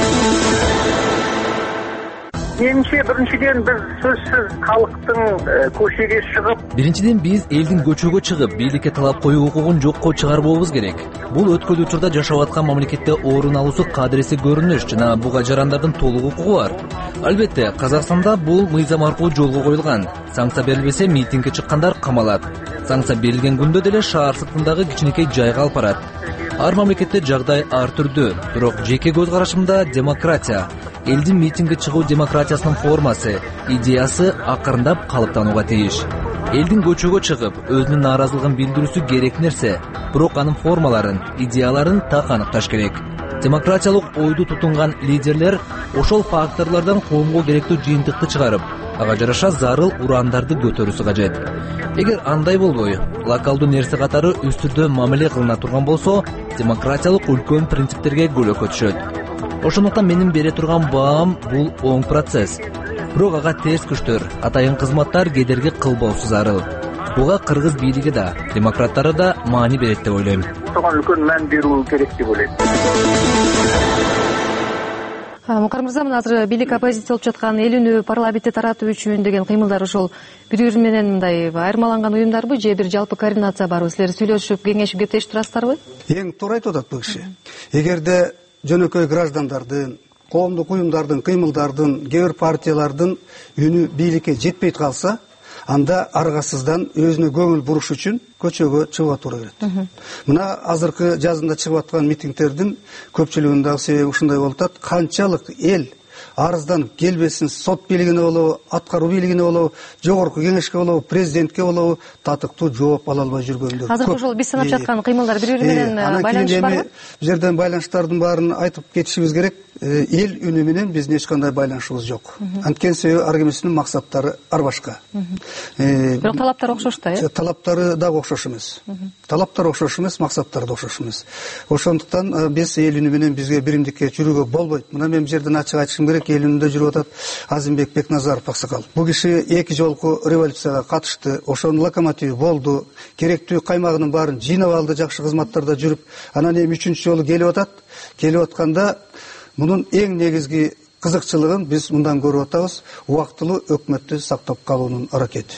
Менимче, биринчиден биз сөзсүз калктын көчөгө чыгып, биринчиден биз элдин көчөгө чыгып, бийликке талап коюу укугун жокко чыгарбообуз керек. Бул өткөн учурда жашап аткан мамлекетте орун алуусу кадыресе көрүнүш жана буга жарандардын толук укугу бар. Албетте, Казакстанда бул мыйзам аркылуу жолго коюлган. Санкция берилбесе митингге чыккандар камалат. Санкция берилген күндө деле шаар сыртындагы кичинекей жайга алып барат. Ар мамлекетте жагдай ар түрдүү, бирок жеке көз карашымда демократия, элдин митингге чыгуу демократиясынын формасы, идеясы акырындап калыптанууга тийиш. Элдин көчөгө чыгып, өзүнүн нааразылыгын билдирүүсү керек нерсе, бирок анын формаларын, идеяларын так аныкташ керек. Демократиялык ойду тутунган лидерлер ошол факторлордон коомго керектүү жыйынтыкты чыгарып, ага жараша зарыл урандарды көтөрүүсү кажет. Эгер андай болбой, локалдуу нерсе катары үстүрдө мамиле кылына турган болсо, демократиялык үлкөн принциптерге көлөкө түшөт. Ошондуктан менин бере турган баам бул оң процесс. Бирок ага терс күчтөр, атайын кызматтар кедерги кылбоосу зарыл. Буга кыргыз бийлиги да, демократтары да маани берет деп ойлойм. Согон үлкөн маан берүү керек деп ойлойм. Мукар мырза, мына азыр бийлик оппозиция болуп жаткан эл үнү парламентте таратуу үчүн деген кыймылдар ошол бири бири менен мындай айырмаланган уюмдарбы же бир жалпы координация барбы? Силер сүйлөшүп, кеңешип, кептешип турасыздарбы? Эң туура айтып атат бул киши. Эгерде жөнөкөй граждандардын, коомдук уюмдардын, кыймылдардын, кээ бир партиялардын үнү бийликке жетпей калса, анда аргасыздан өзүнө көңүл буруш үчүн көчөгө чыгууга туура келет. Мына азыркы жазында чыгып аткан митингдердин көпчүлүгүнүн дагы себеби ушундай болуп атат. Канчалык эл арызданып келбесин, сот бийлигине болобу, аткаруу бийлигине болобу, жогорку кеңешке болобу, президентке болобу татыктуу жооп ала албай жүргөндөр. Азыр ошол биз санап жаткан кыймылдар бири бири менен байланышы барбы? Бул жерден байланыштардын баарын айтып кетишибиз керек. Эл үнү менен биздин эч кандай байланышыбыз жок. Анткени себеби ар кимисинин максаттары ар башка. Бирок талаптары окшош да, э? Талаптары дагы окшош эмес. Талаптары окшош эмес, максаттары да окшош эмес. Ошондуктан биз эл үнү менен бизге биримдикке жүрүүгө болбойт. Мына мен бул жерден ачык айтышым керек, эл үнүндө жүрүп атат Азимбек Бекназаров аксакал. Бул киши эки жолку революцияга катышты, ошонун локомотиви болду, керектүү каймагынын баарын жыйнап алды, жакшы кызматтарда жүрүп, анан эми үчүнчү жолу келип атат. Келип атканда мунун эң негизги кызыкчылыгын биз мындан көрүп атабыз, убактылуу өкмөттү сактап калуунун аракети.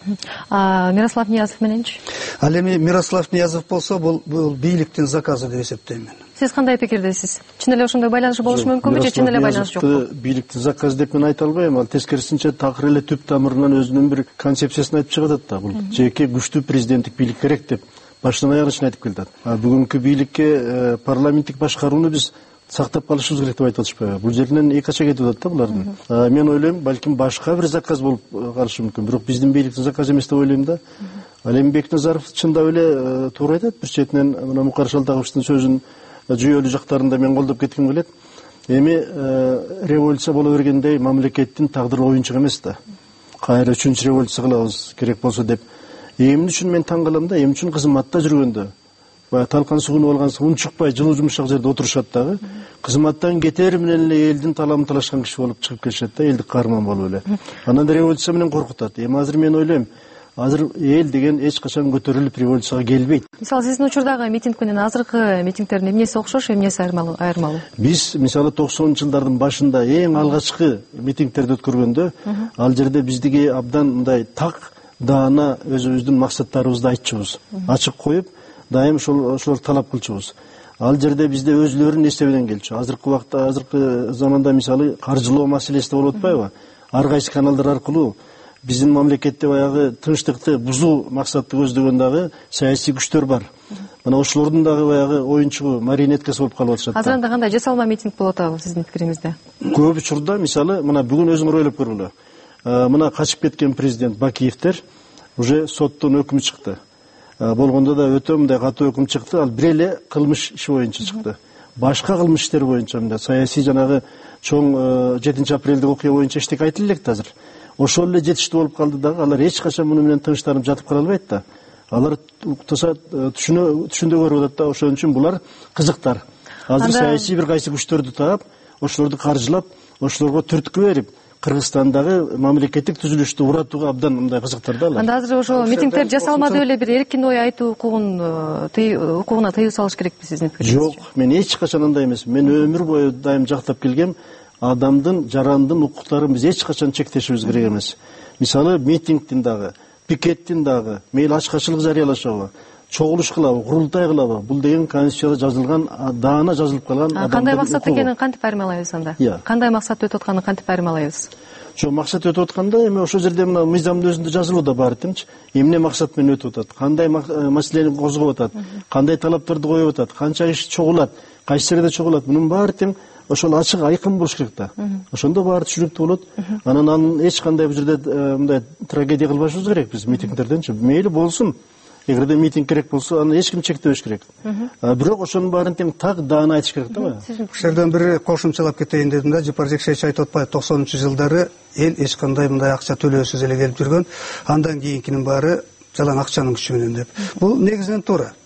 А Мирослав Ниязов мененчи? Ал эми Мирослав Ниязов болсо, бул бул бийликтин заказы деп эсептейм мен. Сиз кандай пикирдесиз? Чын эле ошондой байланыш болушу мүмкүнбү же чын эле байланыш жокпу? Бийликтин заказы деп мен айта албайм. Ал тескерисинче такыр эле түп тамырынан өзүнүн бир концепциясын айтып чыгып атат да. Бул жеке күчтүү президенттик бийлик керек деп баштан аягына чейин айтып келатат. А бүгүнкү бийликке парламенттик башкарууну биз сактап калышыбыз керек деп айтып атышпайбы? Бул жерден эки кача кетип атат да булардын. Мен ойлойм, балким башка бир заказ болуп калышы мүмкүн. Бирок биздин бийликтин заказы эмес деп ойлойм да. Ал эми Бекназаров чындап эле туура айтат. Бир четинен мына Мукар Шалтаковичтин сөзүн жүйөлүү жактарында мен колдоп кетким келет. Эми революция боло бергендей мамлекеттин тагдыры оюнчук эмес да. Кайра үчүнчү революция кылабыз керек болсо деп. Эмне үчүн мен таң калам да, эмне үчүн кызматта жүргөндө баягы талкан сугунуп алгансы унчукпай жылуу жумшак жерде отурушат дагы. Кызматтан кетер менен эле элдин таламын талашкан киши болуп чыгып келишет да, элдик каарман болуп эле. Анан революция менен коркутат. Эми азыр мен ойлойм, азыр эл деген эч качан көтөрүлүп революцияга келбейт. Мисалы сиздин учурдагы митинг менен азыркы митингдердин эмнеси окшош, эмнеси айырмалуу? Биз мисалы токсонунчу жылдардын башында эң алгачкы митингтерди өткөргөндө ал жерде биздиги абдан мындай так, даана өзүбүздүн максаттарыбызды айтчубуз. Ачык коюп, дайым ошол ошолорду талап кылчубуз. Ал жерде бизде өзүлөрүн эстебеден келчү. Азыркы убакта, азыркы заманда мисалы каржылоо маселеси болуп атпайбы? Ар кайсы каналдар аркылуу биздин мамлекетте баягы тынчтыкты бузуу максатты көздөгөн дагы саясий күчтөр бар. Мына ошолордун дагы баягы оюнчугу, марионеткасы болуп калып атышат. Азыр анда кандай жасалма митинг болуп атабы сиздин пикириңизде? Көп учурда мисалы мына бүгүн өзүңөр ойлоп көргүлө. Мына качып кеткен президент Бакиевтер уже соттон өкүм чыкты. Болгондо да өтө мындай катуу өкүм чыкты. Ал бир эле кылмыш иши боюнча чыкты. Башка кылмыш иштер боюнча мындай саясий жанагы чоң жетинчи апрелдик окуя боюнча эчтеке айтыла элек да азыр. Ошол эле жетиштүү болуп калды дагы. Алар эч качан муну менен тынчтанып жатып кала албайт да. Алар түшүнө түшүндө көрүп атат да, ошон үчүн булар кызыктар. Азыр саясий бир кайсы күчтөрдү таап, ошолорду каржылап, ошолорго түрткү берип, Кыргызстандагы мамлекеттик түзүлүштү уратууга абдан мындай кызыктар да алар. Анда азыр ошо митингдер жасалмады эле бир эркин ой айтуу укугун укугуна тыюу салыш керекпи сиздин пикириңизче? Жок, мен эч качан андай эмесмин. Мен өмүр бою дайым жактап келгем, адамдын, жарандын укуктарын биз эч качан чектешибиз керек эмес. Мисалы митингдин дагы, пикеттин дагы мейли ачкачылык жарыялашабы, чогулуш кылабы, курултай кылабы, бул деген конституцияда жазылган, даана жазылып калган адамдын. Кандай максат экенин кантип айырмалайбыз анда? Кандай максат өтүп атканын кантип айырмалайбыз? Жок, максат өтүп атканда эми ошол жерде мына мыйзамдын өзүндө жазылуу да бар темчи. Эмне максат менен өтүп атат? Кандай маселени козгоп атат? Кандай талаптарды коюп атат? Канча иш чогулат? Кайсы жерде чогулат? Мунун баары тең ошол ачык, айкын болуш керек да. Ошондо баары түшүнүктүү болот. Анан анын эч кандай бул жерде мындай трагедия кылбашыбыз керек биз митингдерденчи. Мейли болсун. Эгерде митинг керек болсо, аны эч ким чектебеш керек. Бирок ошонун баарын тең так даана айтыш керек да. Ушул жерден бир кошумчалап кетейин дедим да, Жапар Жекшевич айтып атпайбы, токсонунчу жылдары эл эч кандай мындай акча төлөөсүз эле келип жүргөн, андан кийинкинин баары жалаң акчанын күчү менен деп. Бул негизинен туура.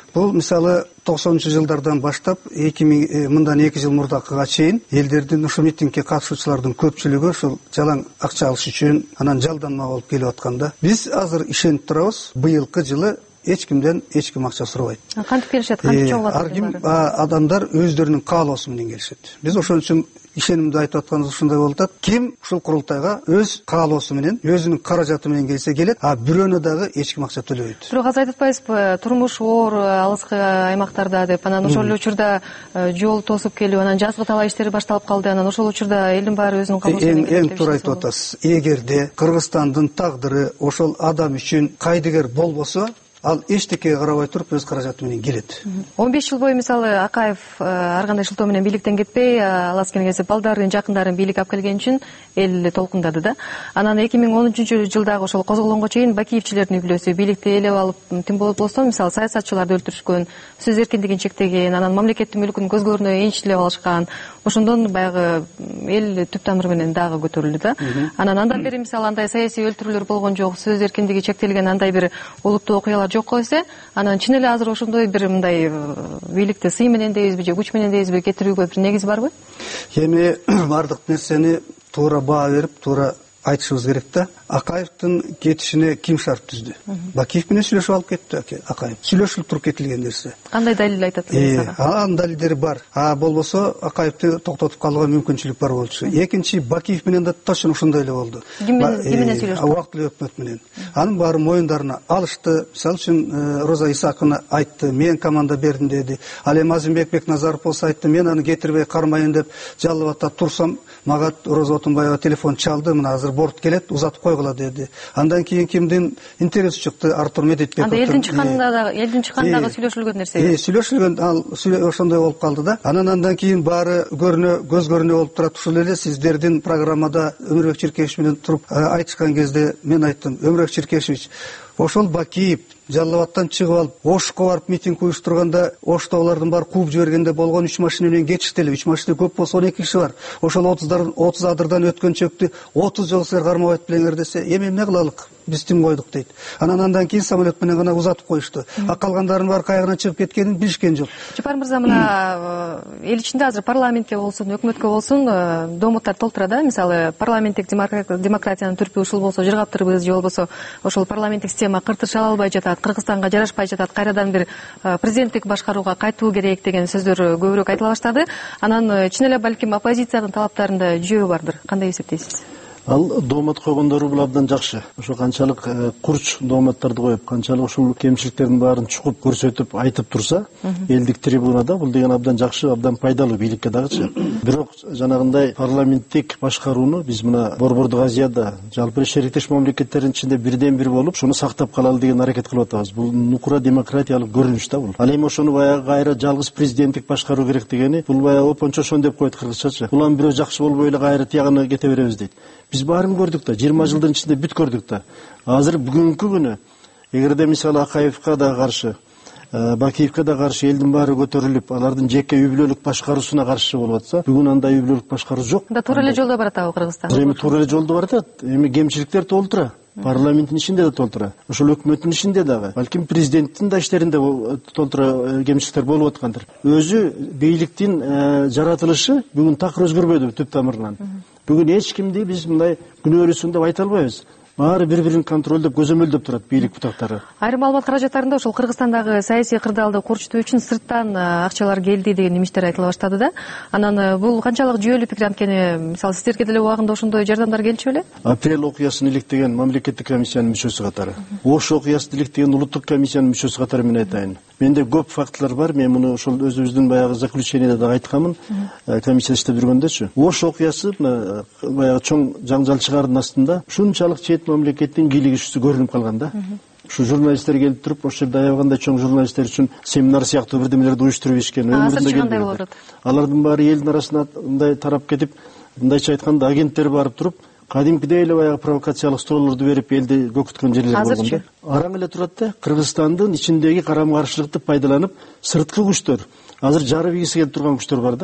бул мисалы токсонунчу жылдардан баштап эки миң мындан эки жыл мурдакыга чейин элдердин ушул митингге катышуучулардын көпчүлүгү ушул жалаң акча алыш үчүн анан жалданма болуп келип атканда биз азыр ишенип турабыз быйылкы жылы эч кимден эч ким акча сурабайт. Кантип келишет, кантип чогулат? Ар ким адамдар өздөрүнүн каалоосу менен келишет. Биз ошон үчүн ишенимди айтып атканыбыз ушундай болуп атат. Ким ушул курултайга өз каалоосу менен, өзүнүн каражаты менен келсе келет, а бирөөнө дагы эч ким акча төлөбөйт. Бирок азыр айтып атпайсызбы, турмуш оор алыскы аймактарда деп, анан ошол эле учурда жол тосуп келип, анан жазгы талаа иштери башталып калды, анан ошол учурда элдин баары өзүнүн каалоосу менен келет. Эң туура айтып атасыз. Эгерде Кыргызстандын тагдыры ошол адам үчүн кайдыгер болбосо, ал эчтекеге карабай туруп өз каражаты менен келет. он беш жыл бою мисалы Акаев ар кандай шылтоо менен бийликтен кетпей, алас келгенсе балдарын, жакындарын бийлик алып келген үчүн эл толкундады да. Анан эки миң он үчүнчү жылдагы ошол козголгонго чейин Бакиевчилердин үгүлөсү бийликти ээлеп алып, тим болсо мисалы саясатчыларды өлтүрүшкөн, сөз эркиндигин чектеген, анан мамлекеттин мүлкүн көзгөрүнө энчилеп алышкан. Ошондон баягы эл түп тамыры менен дагы көтөрүлдү да. Анан андан бери мисалы андай саясий өлтүрүүлөр болгон жок, сөз эркиндиги чектелген андай бир олуттуу окуялар жок койсо, анан чын эле азыр ошондой бир мындай бийликти сый менен дейбизби же күч менен дейбизби кетирүүгө бир негиз барбы? Эми бардык нерсени туура баа берип, туура айтышыбыз керек да. Акаевдин кетишине ким шарт түздү? Бакиев менен сүйлөшүп алып кетти Акаев. Сүйлөшүлүп туруп кетилген нерсе. Кандай далил айтат сага? Анын далилдери бар. А болбосо Акаевди токтотуп калууга мүмкүнчүлүк бар болчу. Экинчи, Бакиев менен да точно ушундай эле болду. Ким менен сүйлөштү? Убактылуу өкмөт менен. Анын баары моюндарына алышты. Мисалы үчүн Роза Исаковна айтты, мен команда бердим деди. Ал эми Азимбек Бекназаров болсо айтты, мен аны кетирбей кармайын деп жалып атат турсам, мага Роза Отунбаева телефон чалды, мына азыр борт келет, узатып койгула деди. Андан кийин кимдин интереси чыкты, Артур Медетбеков. Анда элдин чыкканында дагы, элдин чыкканында дагы сүйлөшүлгөн нерсе. Э, сүйлөшүлгөн, ал ошондой болуп калды да. Анан андан кийин баары көрүнө, көз көрүнө болуп турат. Ушул эле сиздердин программада Өмүрбек Чиркешев менен туруп айтышкан кезде мен айттым, Өмүрбек Чиркешевич, ошол Бакиев Жалал Абадтан чыгып алып, Ошко барып митинг уюштурганда, Оштогулардын баары кууп жибергенде болгон үч машина менен кетишти эле. үч машина көп болсо он эки киши бар. Ошол отуздан отуз адырдан өткөн чөктү отуз жол силер кармабайт белеңер десе, эми эмне кылалык? Биз тим койдук дейт. Анан андан кийин самолет менен гана узатып коюшту. А калгандарынын баары кайгынан чыгып кеткенин билишкен жок. Жапар мырза, мына эл ичинде азыр парламентке болсун, өкмөткө болсун, домуттар толтура да. Мисалы, парламенттик демократиянын түрпү ушул болсо жыргаптырбыз, же болбосо ошол парламенттик система кыртышала албай жатат, Кыргызстанга жарашпай жатат, кайрадан бир президенттик башкарууга кайтуу керек деген сөздөр көбүрөөк айтыла баштады. Анан чын эле балким оппозициянын талаптарында жөө бардыр. Кандай эсептейсиз? Ал доомат койгондору бул абдан жакшы. Ошо канчалык курч дооматтарды коюп, канчалык ушул кемчиликтердин баарын чукуп көрсөтүп айтып турса, элдик трибунада бул деген абдан жакшы, абдан пайдалуу бийликке дагычы. Бирок жанагындай парламенттик башкарууну биз мына Борбордук Азияда, жалпы шериктеш мамлекеттердин ичинде бирден бир болуп, шуну сактап калалы деген аракет кылып атабыз. Бул нукура демократиялык көрүнүш да бул. Ал эми ошону баягы кайра жалгыз президенттик башкаруу керек дегени, бул баягы опончошон деп коет кыргызчачы. Улам бирөө жакшы болбой эле кайра тиягына кете беребиз дейт. Биз баарын көрдүк да, жыйырма жылдын ичинде бүт көрдүк да. Азыр бүгүнкү күнү эгерде мисалы Акаевка да каршы, Бакиевке да каршы элдин баары көтөрүлүп, алардын жеке үй бүлөлүк башкаруусуна каршы болуп атса, бүгүн андай үй бүлөлүк башкаруу жок. Да туура эле жолдо баратабы Кыргызстан? Эми туура эле жолдо баратат. Эми кемчиликтер толтура. Парламенттин ичинде да толтура. Ошол өкмөттүн ичинде дагы, балким президенттин да иштеринде толтура кемчиликтер болуп аткандыр. Өзү бийликтин жаратылышы бүгүн такыр өзгөрбөдү түп тамырынан. Бүгүн эч кимди биз мындай күнөөлүүсүн деп айта албайбыз. Баары бири-бирин контролдоп, көзөмөлдөп турат бийлик бутактары. Айрым маалымат каражаттарында ошол Кыргызстандагы саясий кырдаалды курчутуу үчүн сырттан акчалар келди деген имиштер айтыла баштады да. Анан бул канчалык жүйөлүү пикир анткени, мисалы сиздерге деле убагында ошондой жардамдар келчү беле? Апрель окуясын иликтеген мамлекеттик комиссиянын мүчөсү катары, Ош окуясын иликтеген улуттук комиссиянын мүчөсү катары мен айтайын. Менде көп фактылар бар. Мен муну ошол өзүбүздүн баягы заключениеде да айтканмын, комиссия иштеп жүргөндөчү. Ош окуясы баягы чоң жаңжалчыгардын астында ушунчалык чет мамлекеттин кийлигишүүсү көрүнүп калган да. Ушу журналисттер келип туруп, ошол жерде аябагандай чоң журналисттер үчүн семинар сыяктуу бирдемелерди уюштуруп ишкен. Азырчы кандай болуп атат? Алардын баары элдин арасына мындай тарап кетип, мындайча айтканда агенттер барып туруп, кадимкидей эле баягы провокациялык суроолорду берип элди көкүткөн жерлер болгон да. Араң эле турат да, Кыргызстандын ичиндеги карама каршылыкты пайдаланып, сырткы күчтөр, азыр жарып ийгиси келип турган күчтөр бар да.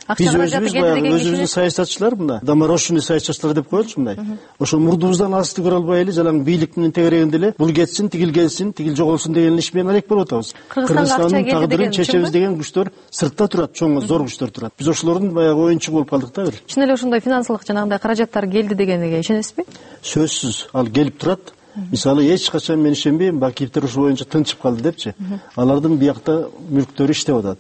биз өзүбүз баягы өзүбүздүн саясатчылар мына доморошенный саясатчылар деп коелучу мындай. Ошо мурдубуздан асты көрө албай эле жалаң бийлик менен тегерегенде эле бул кетсин, тигил келсин, тигил жоголсун деген иш менен алек болуп атабыз. Кыргызстандын тагдырын чечебиз деген күчтөр сыртта турат, чоң зор күчтөр турат. Биз ошолордун баягы оюнчугу болуп калдык да бир. Чын эле ошондой финансылык жанагындай каражаттар келди дегенге ишенесизби? Сөзсүз, ал келип турат. Мисалы эч качан мен ишенбейм, Бакиевдер ушул боюнча тынчып калды депчи. Алардын биякта мүлктөрү иштеп атат.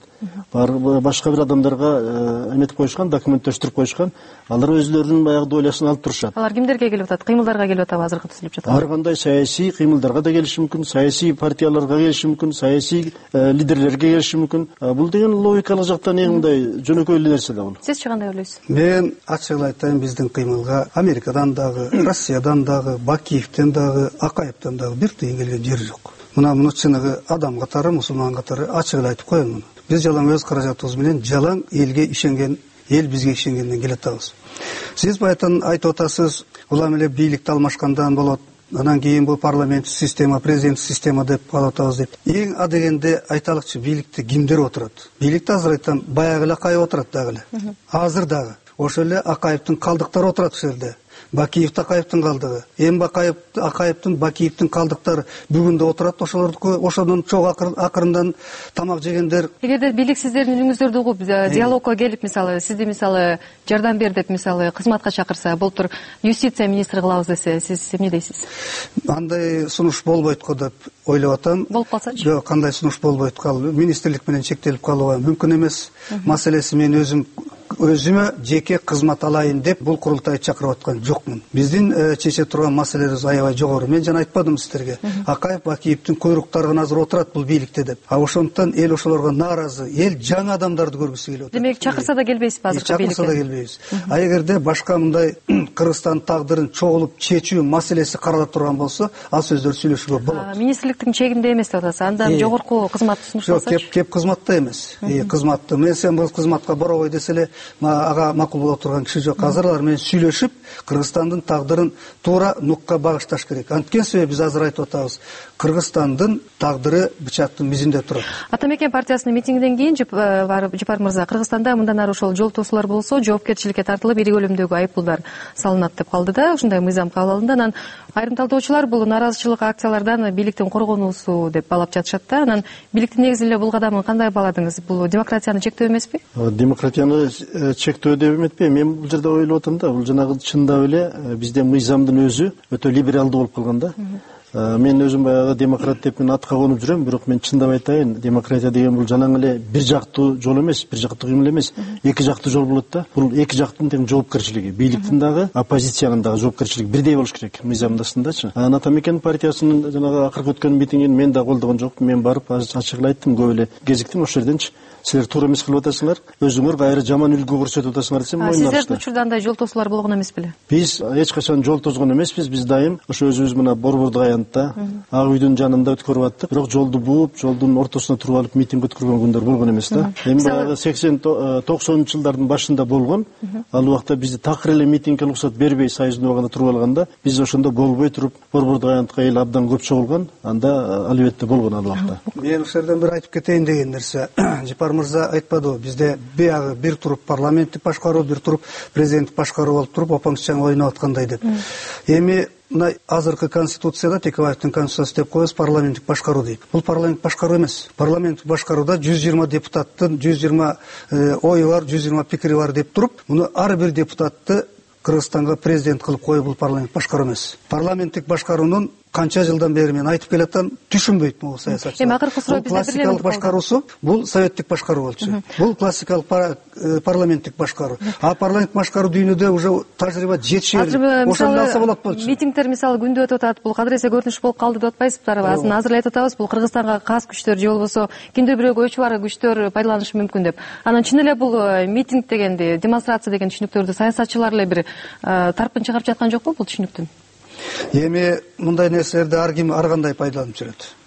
Башка бир адамдарга эметип коюшкан, документтештирип коюшкан. Алар өзлөрүнүн баягы долясын алып турушат. Алар кимдерге келип атат? Кыймылдарга келип атабы азыркы түзүлүп жатат? Ар кандай саясий кыймылдарга да келиши мүмкүн, саясий партияларга келиши мүмкүн, саясий лидерлерге келиши мүмкүн. Бул деген логикалык жактан эң мындай жөнөкөй эле нерсе да бул. Сиз кандай ойлойсуз? Мен ачыгын айтайын, биздин кыймылга Америкадан дагы, Россиядан дагы, Бакиевден дагы, Акаевден дагы бир тыйын келген жер жок. Мына муну чыныгы адам катары, мусулман катары ачык айтып коеюн муну. Биз жалаң өз каражатыбыз менен жалаң элге ишенген, эл бизге ишенгенден келет атабыз. Сиз баягы айтып атасыз, улам эле бийликти алмашкандан болот. Анан кийин бул парламент система, президент система деп калып атабыз деп. Эң адегенде айталыкчы, бийликте кимдер отурат? Бийликте азыр айтам, баягы эле Акаев отурат дагы эле. Азыр дагы. Ошол эле Акаевдин калдыктары отурат ошол жерде. Бакиев Акаевдин калдыгы. Эми Акаев Акаевдин, Бакиевдин калдыктары бүгүндө отурат. Ошолордуку ошодон чоң акырындан тамак жегендер. Эгерде бийлик сиздердин үнүңүздөрдү угуп, диалогко келип, мисалы, сизди мисалы жардам бер деп, мисалы, кызматка чакырса, былтыр юстиция министри кылабыз десе, сиз эмне дейсиз? Андай сунуш болбойт го деп ойлоп атам. Болуп калсачы? Жок, кандай сунуш болбойт, кал министрлик менен чектелип калуу мүмкүн эмес. Маселеси мен өзүм өзүмө жеке кызмат алайын деп бул курултайды чакырып аткан жокмун. Биздин чече турган маселелерибиз аябай жогору. Мен жана айтпадым сиздерге. Акаев Бакиевдин койруктары гана азыр отурат бул бийликте деп. А ошондуктан эл ошолорго нааразы, эл жаңы адамдарды көргүсү келип атат. Демек чакырса да келбейсизби азыркы бийликке? Чакырса да келбейбиз. А эгерде башка мындай Кыргызстан тагдырын чогулуп чечүү маселеси каралып турган болсо, ал сөздөр сүйлөшүүгө болот. Министрликтин чегинде эмес деп атасыз. Андан жогорку кызмат сунушталсачы? Жок, кеп кеп кызматта эмес. Кызматты мен сен бул кызматка боробой десе эле ага макул боло турган киши жок. Азыр алар менен сүйлөшүп, Кыргызстандын тагдырын туура нукка багышташ керек. Анткени себеби биз азыр айтып атабыз, Кыргызстандын тагдыры бычактын мизинде турат. Ата Мекен партиясынын митингиден кийин Жапар мырза, Кыргызстанда мындан ары ошол жол тосуулар болсо, жоопкерчиликке тартылып, ири көлөмдөгү айыппулдар салынат деп калды да, ушундай мыйзам кабыл алынды. Анан айрым талдоочулар бул нааразычылык акциялардан бийликтин коргонуусу деп баалап жатышат да. Анан бийликтин негизи эле бул кадамын кандай бааладыңыз? Бул демократияны чектөө эмеспи? Демократияны чектөө деп эметпейм. Мен бул жерде ойлоп атам да, бул жанагы чындап эле бизде мыйзамдын өзү өтө либералдуу болуп калган да. Мен өзүм баягы демократ деп мен атка конуп жүрөм, бирок мен чындап айтайын, демократия деген бул жанаң эле бир жактуу жол эмес, бир жактуу кыймыл эмес, эки жактуу жол болот да. Бул эки жактын тең жоопкерчилиги, бийликтин дагы, оппозициянын дагы жоопкерчилиги бирдей болуш керек мыйзамдасындачы. Анан Ата Мекен партиясынын жанагы акыркы өткөн митингин мен да колдогон жокмун. Мен барып ачык айттым, көп эле кезиктим ошол жерденчи. Силер туура эмес кылып атасыңар, өзүңөр кайра жаман үлгү көрсөтүп атасыңар десем, мойнуна алышты. Сиздердин учурда андай жол тосуулар болгон эмес беле? Биз эч качан жол тозгон эмеспиз. Биз дайым ошо өзүбүз мына Борбордук аянтта, Ак үйдүн жанында өткөрүп аттык. Бирок жолду бууп, жолдун ортосуна туруп алып митинг өткөргөн күндөр болгон эмес да. Эми баягы сексен токсонунчу жылдардын башында болгон. Ал убакта бизди такыр эле митингге уруксат бербей, союздун убагында туруп алганда, биз ошондо болбой туруп, Борбордук аянтка эл абдан көп чогулган. Анда албетте болгон ал убакта. Мен ушул жерден бир айтып кетейин деген нерсе. Жапар мырза айтпады, бизде биягы бир туруп парламенттик башкаруу, бир туруп президенттик башкаруу болуп туруп, опаңчаң ойноп аткандай деп. Эми мына азыркы конституцияда, Текебаевдин конституциясы деп коебуз, парламенттик башкаруу дейт. Бул парламент башкаруу эмес. Парламенттик башкарууда жүз жыйырма депутаттын жүз жыйырма ою бар, жүз жыйырма пикири бар деп туруп, муну ар бир депутатты Кыргызстанга президент кылып коюу бул парламент башкаруу эмес. Парламенттик башкаруунун канча жылдан бери мен айтып келатам, түшүнбөйт бул саясатчы. Эми акыркы суроо бизде бир эле башкаруусу, бул советтик башкаруу болчу. Бул классикалык парламенттик башкаруу. А парламенттик башкаруу дүйнөдө уже тажрыйба жетиши берди. Ошондо алса болот болчу. Митингдер мисалы күндө өтүп атат, бул кадыр эсе көрүнүш болуп калды деп атпайсызбы? Азыр азыр айтып атабыз, бул Кыргызстанга кас күчтөр же болбосо кимдир бирөөгө өчү бар күчтөр пайдаланышы мүмкүн деп. Анан чын эле бул митинг дегенди, демонстрация деген түшүнүктөрдү саясатчылар эле бир тарпын чыгарып жаткан жокпу бул түшүнүктүн? Эми мындай нерселерди ар ким ар кандай пайдаланып жүрөт.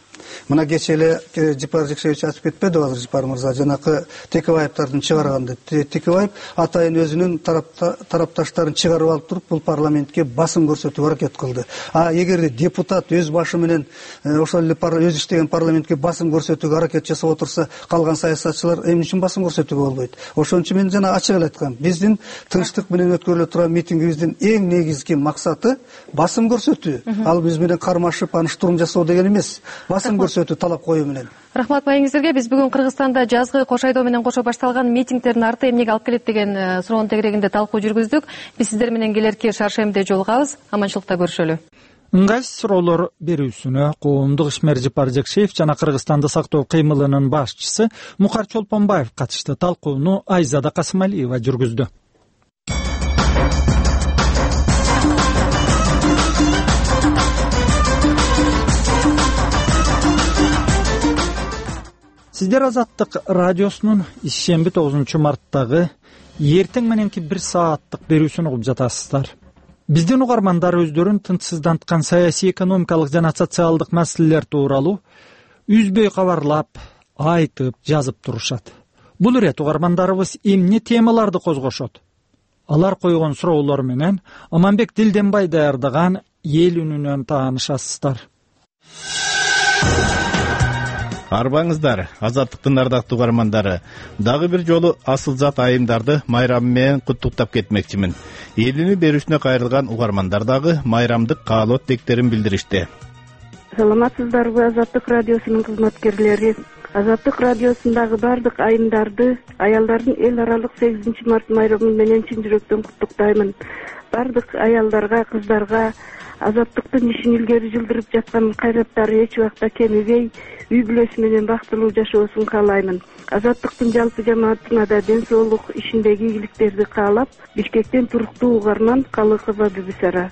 мына кечээ эле Жипар Жекшевич айтып кетпедиби азыр Жипар мырза, жанакы Текебаевдардын чыгарганда Текебаев атайын өзүнүн тарапташтарын чыгарып алып туруп бул парламентке басым көрсөтүүгө аракет кылды. А эгерде депутат өз башы менен ошол эле өз иштеген парламентке басым көрсөтүүгө аракет жасап отурса, калган саясатчылар эмне үчүн басым көрсөтүүгө болбойт? Ошон үчүн мен жана ачык эле айткам, биздин тынчтык менен өткөрүлө турган митингибиздин эң негизги максаты басым көрсөтүү. Ал биз менен кармашып, аны штурм жасоо деген эмес, басым көрсөтүү талап коюу менен. Рахмат маегиңиздерге. Биз бүгүн Кыргызстанда жазгы кош айдоо менен кошо башталган митингдердин арты эмнеге алып келет деген суроонун тегерегинде талкуу жүргүздүк. Биз сиздер менен келерки шаршембиде жолугабыз. Аманчылыкта көрүшөлү. Ыңгайсыз суроолор берүүсүнө коомдук ишмер Жипар Жекшеев жана Кыргызстанды сактоо кыймылынын башчысы Мукар Чолпонбаев катышты. Талкууну Айзада Касымалиева жүргүздү. Сиздер Азаттык радиосунун ишемби тогузунчу марттагы эртең мененки бир сааттык берүүсүн угуп жатасыздар. Биздин угармандар өздөрүн тынчсызданткан саясий, экономикалык жана социалдык маселелер тууралуу үзбөй кабарлап, айтып, жазып турушат. Бул ирет угармандарыбыз эмне темаларды козгошот? Алар койгон суроолор менен Аманбек Дилденбай даярдаган Эл үнүнөн таанышасыздар. Арбаңыздар, Азаттыктын ардактуу угармандары. Дагы бир жолу Асылзат айымдарды майрамы менен куттуктап кетмекчимин. Элини берүүсүнө кайрылган угармандар дагы майрамдык каалоо тектерин билдиришти. Саламатсыздарбы, Азаттык радиосунун кызматкерлери? Азаттык радиосундагы бардык айымдарды, аялдардын эл аралык сегизинчи март майрамы менен чын жүрөктөн куттуктаймын. Бардык аялдарга, кыздарга Азаттыктын ишин илгери жылдырып жаткан кайраттары эч убакта кемибей, үй бүлөсү менен бактылуу жашоосун каалаймын. Азаттыктын жалпы жамаатына да ден соолук, ишиндеги ийгиликтерди каалап, Бишкектен туруктуу угарман Калыкова Бибисара.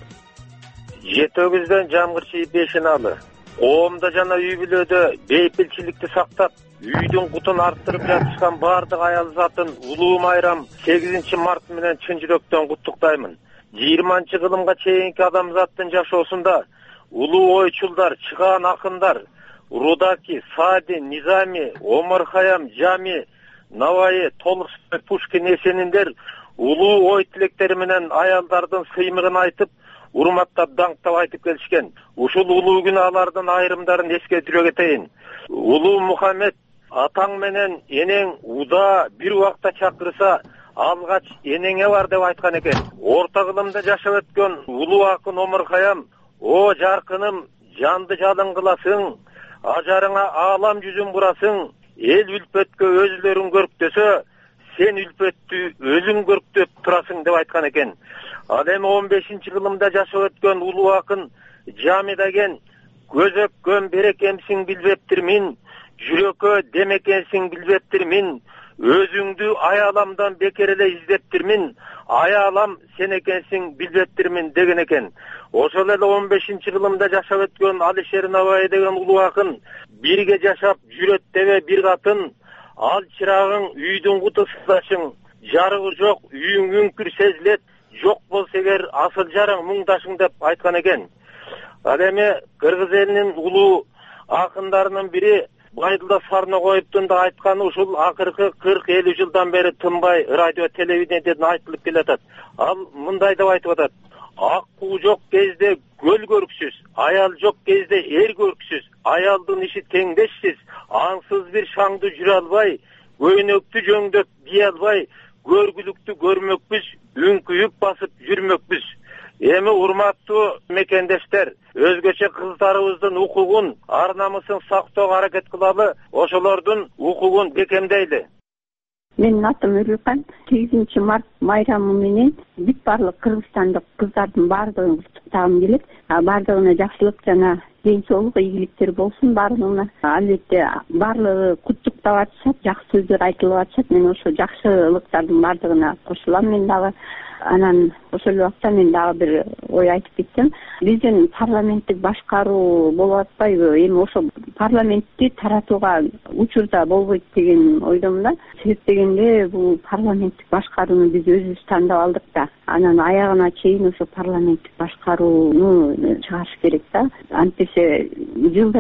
Жетөгүздөн жамгырчы бешиналы. Коомдо жана үй бүлөдө бейпилчиликти сактап, үйдүн кутун арттырып жатышкан бардык аял затын улуу майрам сегизинчи март менен чын жүрөктөн куттуктаймын. жыйырманчы кылымга чейинки адамзаттын жашоосунда улуу ойчулдар, чыгаан акындар Рудаки, Сади, Низами, Омар Хаям, Жами, Наваи, Толстой, Пушкин, Есениндер улуу ой тилектери менен аялдардын сыймыгын айтып, урматтап, даңктап айтып келишкен. Ушул улуу күнү алардын айрымдарын эскертүүгө кетейин. Улуу Мухаммед атаң менен энең уда бир убакта чакырса, алгач энеңе бар деп айткан экен. Орто кылымда жашап өткөн улуу акын Омар Хаям, о жаркыным, жанды жалын кыласың, ажарыңа аалам жүзүн бурасың, эл үлпөткө өзүлөрүн көрктөсө, сен үлпөттү өзүң көрктөп турасың деп айткан экен. Ал эми он бешинчи кылымда жашап өткөн улуу акын Жами деген көзөккөн берекемсиң билбептирмин, жүрөккө демекенсиң билбептирмин, өзүңдү аяламдан бекер эле издептирмин, аялам сен экенсиң билбептирмин деген экен. Ошол эле он бешинчи кылымда жашап өткөн Алишер Наваи деген улуу акын бирге жашап жүрөт дебе бир катын, ал чырагың үйдүн куту сыздашың, жарыгы жок үйүң үңкүр сезилет, жок болсо эгер асыл жарың муңдашың деп айткан экен. Ал эми кыргыз элинин улуу акындарынын бири Байдылда Сарно коюптун да айтканы ушул акыркы кырк элүү жылдан бери тынбай радио телевидениеден айтылып келатат. Ал мындай деп айтып атат: ак куу жок кезде көл көрксүз, аял жок кезде эр көрксүз, аялдын иши теңдешсиз, аңсыз бир шаңды жүрө албай, көйнөктү жөңдөп кие албай, көргүлүктү көрмөкпүз, үңкүйүп басып жүрмөкпүз. Эми урматтуу мекендештер, өзгөчө кыздарыбыздын укугун, ар намысын сактоого аракет кылалы, ошолордун укугун бекемдейли. Менин атым Өлүкан. сегизинчи март майрамы менен бүт барлык кыргызстандык кыздардын баардыгын куттуктагым келет. Баардыгына жакшылык жана ден соолук, ийгиликтер болсун баардыгына. Албетте баардыгы куттуктап атышат, жакшы сөздөр айтылып атышат. Мен ошо жакшылыктардын баардыгына кошулам мен дагы. Анан ошол убакта мен дагы бир ой айтып кетсем, биздин парламенттик башкаруу болуп атпайбы? Эми ошо парламентти таратууга учурда болбойт деген ойдомун да. Себеп дегенде бул парламенттик башкарууну биз өзүбүз тандап алдык да. Анан аягына чейин ошо парламенттик башкарууну чыгарыш керек да. Антесе жылда эле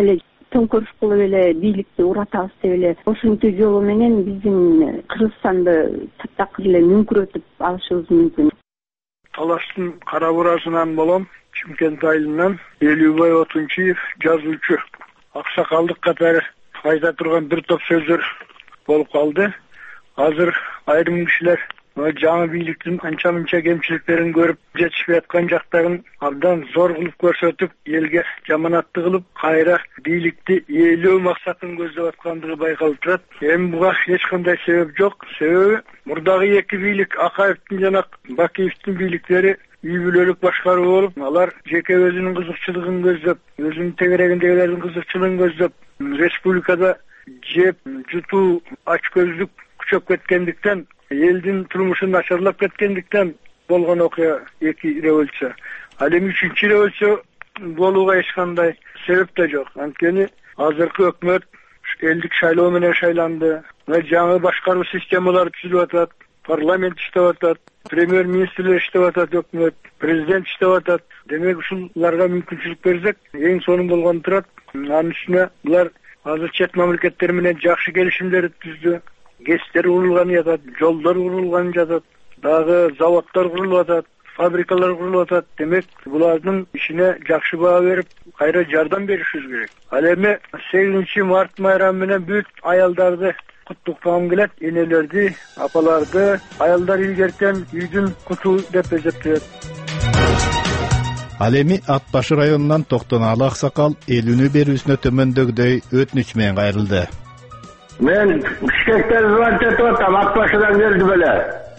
төңкөрүш кылып эле бийликти уратабыз деп эле ошентип жолу менен биздин Кыргызстанды таптакыр эле мүңкүрөтүп алышыбыз мүмкүн. Талаштын кара бурасынан болом. Чымкент айылынан Элүүбай Отунчиев, жазуучу. Аксакалдык катары айта турган бир топ сөздөр болуп калды. Азыр айрым кишилер жаңы бийликтин анча мынча кемчиликтерин көрүп, жетишпей аткан жактарын абдан зор кылып көрсөтүп, элге жаманатты кылып, кайра бийликти ээлөө максатын көздөп аткандыгы байкалып турат. Эми буга эч кандай себеп жок. Себеби мурдагы эки бийлик, Акаевдин жана Бакиевдин бийликтери үй бүлөлүк башкаруу болуп, алар жеке өзүнүн кызыкчылыгын көздөп, өзүнүн тегерегиндегилердин кызыкчылыгын көздөп, республикада жеп, жутуу, ачкөздүк күчөп кеткендиктен, элдин турмушу начарлап кеткендиктен болгон окуя эки революция. Ал эми үчүнчү революция болууга эч кандай себеп да жок. Анткени азыркы өкмөт элдик шайлоо менен шайланды. Жаңы башкаруу системалары түзүлүп атат, парламент иштеп атат, премьер-министрлер иштеп атат, өкмөт, президент иштеп атат. Демек ушуларга мүмкүнчүлүк берсек, эң сонун болгон турат. Анын үстүнө булар азыр чет мамлекеттер менен жакшы келишимдер түздү. ГЭСтер курулган жатат, жолдор курулган жатат, дагы заводдор курулуп атат, фабрикалар курулуп атат. Демек булардын ишине жакшы баа берип, кайра жардам беришибиз керек. Ал эми сегизинчи март майрамы менен бүт аялдарды куттуктагым келет, энелерди, апаларды. Аялдар илгертен үйдүн куту деп эсептелет. Ал эми Ат башы районунан Токтоналы аксакал элүүнү берүүсүнө төмөндөгүдөй өтүнүч менен кайрылды. Мен Бишкектен звонить этип атам, Ат башынан келдим эле.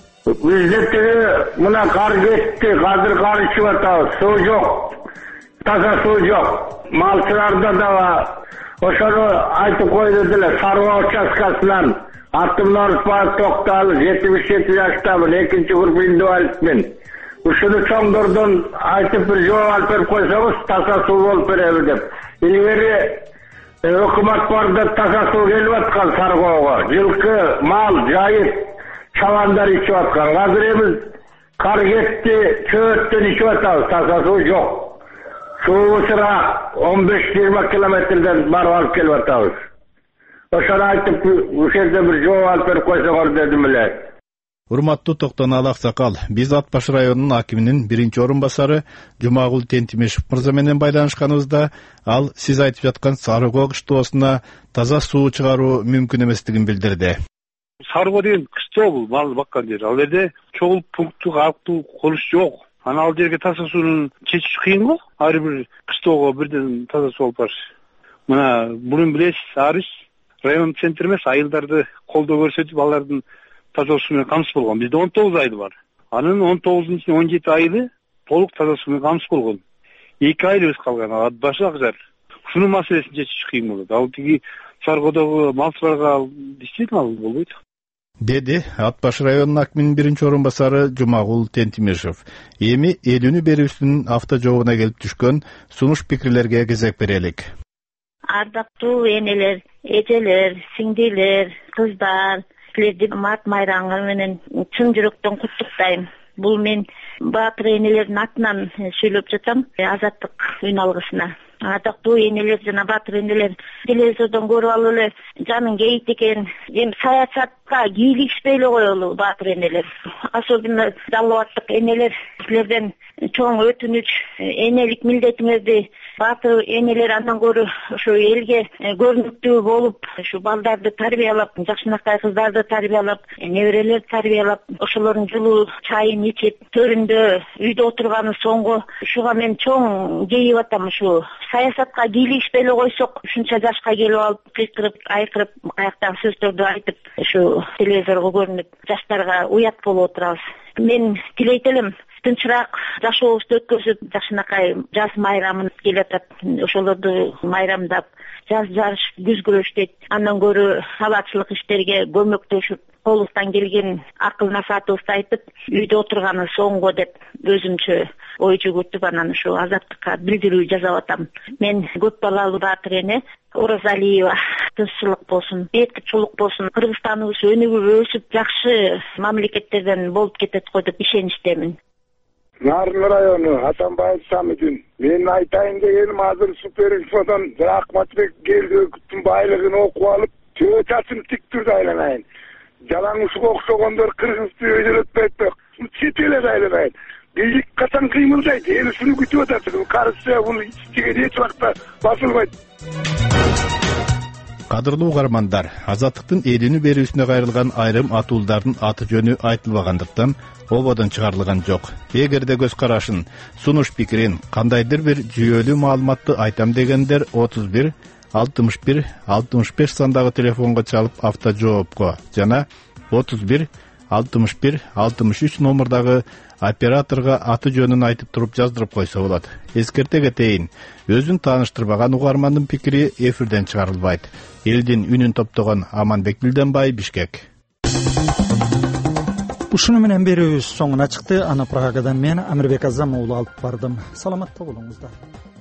Бизде тиги мына кар кетти, азыр кар ичип атабыз, суу жок. Таза суу жок. Малчыларда дагы ошону айтып койду деле, Сарыба участкасынан атым Норпат Токталы, жетимиш жети жаштамын, экинчи групп инвалидмин. Ушуну чоңдордон айтып бир жооп алып берип койсоңуз, таза суу болуп береби деп. Илгери өкмөт барда таза суу келип аткан Сарыгоого. Жылкы, мал, жайыт, чабандар ичип аткан. Азыр эми кар кетти, чөбөттөн ичип атабыз, таза суу жок. Суу сыра он беш жыйырма километрден барып алып келип атабыз. Ошону айтып, ушул жерде бир жооп алып берип койсоңор дедим эле. Урматтуу Токтоналы аксакал, биз Ат башы районунун акиминин биринчи орун басары Жумагул Тентимишев мырза менен байланышканыбызда, ал сиз айтып жаткан Сарыгоо кыштоосуна таза суу чыгаруу мүмкүн эместигин билдирди. Сарыгоо деген кыштоо бул, мал баккан жер. Ал жерде чогул пункттук актуу курулуш жок. Анан ал жерге таза сууну чечиш кыйын го. Ар бир кыштоого бирден таза суу алып барыш. Мына мурун билесиз, Арис район центр эмес, айылдарды колдоо көрсөтүп, алардын таза суу менен камсыз болгон. Бизде он тогуз айыл бар. Анын он тогузунчу он жети айылы толук таза суу менен камсыз болгон. эки айылыбыз калган, Ат башы Акжар. Ушунун маселесин чечиш кыйын болот. Ал тиги Сарыгоодогу малчыларга действительно болбойт. Деди Ат башы районунун акиминин биринчи орун басары Жумагул Тентимишев. Эми элүүнү берүүсүнүн автожообуна келип түшкөн сунуш пикирлерге кезек берелик. Ардактуу энелер, эжелер, сиңдилер, кыздар, силерди март майрамы менен чын жүрөктөн куттуктайм. Бул мен баатыр энелердин атынан сүйлөп жатам, Азаттык үн алгысына. Атактуу энелер жана баатыр энелер, телевизордон көрүп алып эле жаның кейит экен. Эми саясатка кийлигишпей эле коелу баатыр энелер. Особенно Жалал Абадтык энелер, силерден чоң өтүнүч, энелик милдетиңерди баатыр энелер андан көрү ошо элге көрүнүктүү болуп, ушу балдарды тарбиялап, жакшынакай кыздарды тарбиялап, неберелерди тарбиялап, ошолордун жылуу чайын ичип, төрүндө үйдө отурганы соңго ушуга мен чоң кейип атам. Ушу саясатка кийлигишпей эле койсок, ушунча жашка келип алып, кыйкырып, айкырып, каяктагы сөздөрдү айтып, ушу телевизорго көрүнүп, жаштарга уят болуп отурабыз. Мен тилейт элем, тынчыраак жашообузду өткөзүп, жакшынакай жаз майрамын келатат, ошолорду майрамдап, жаз жарыш, күз күрөштөйт. Андан көрө сабатчылык иштерге көмөктөшүп, колубуздан келген акыл насаатыбызды айтып, үйдө отурганы соңго деп өзүмчө ой жүгүртүп, анан ушу Азаттыкка билдирүү жасап атам. Мен көп балалуу баатыр эне Оразалиева, тынччылык болсун, бетки чулук болсун, Кыргызстаныбыз өнүгүп өсүп, жакшы мамлекеттерден болуп кетет го деп ишеничтемин. Нарын району Атамбаев Самидин. Мен айтайын дегеним азыр суперинфодон Акматбек Келгөктүн байлыгын окуп алып, төбө чачым тик түрдө айланайын. Жалаң ушуга окшогондор кыргызды өйдөлөтпөйт. Чет эле айланайын. Бийлик качан кыймылдайт? Эл ушуну күтүп атат. Карызча буну ичтиген эч убакта басылбайт. Кадырлуу угармандар, азаттыктын элини берүүсүнө кайрылган айрым атуулдардын аты жөнү айтылбагандыктан ободон чыгарылган жок. Эгерде көз карашын, сунуш пикирин, кандайдыр бир жүйөлүү маалыматты айтам дегендер отуз бир алтымыш бир алтымыш беш сандагы телефонго чалып автожоопко жана отуз бир алтымыш бир алтымыш үч номурдагы операторго аты жөнүн айтып туруп жаздырып койсо болот. Эскерте кетейин, өзүн тааныштырбаган угармандын пикири эфирден чыгарылбайт. Элдин үнүн топтогон Аманбек Билденбай, Бишкек. Ушуну менен берүүбүз соңуна чыкты. Аны Прагадан мен Амирбек Азам уулу алып бардым. Саламатта болуңуздар.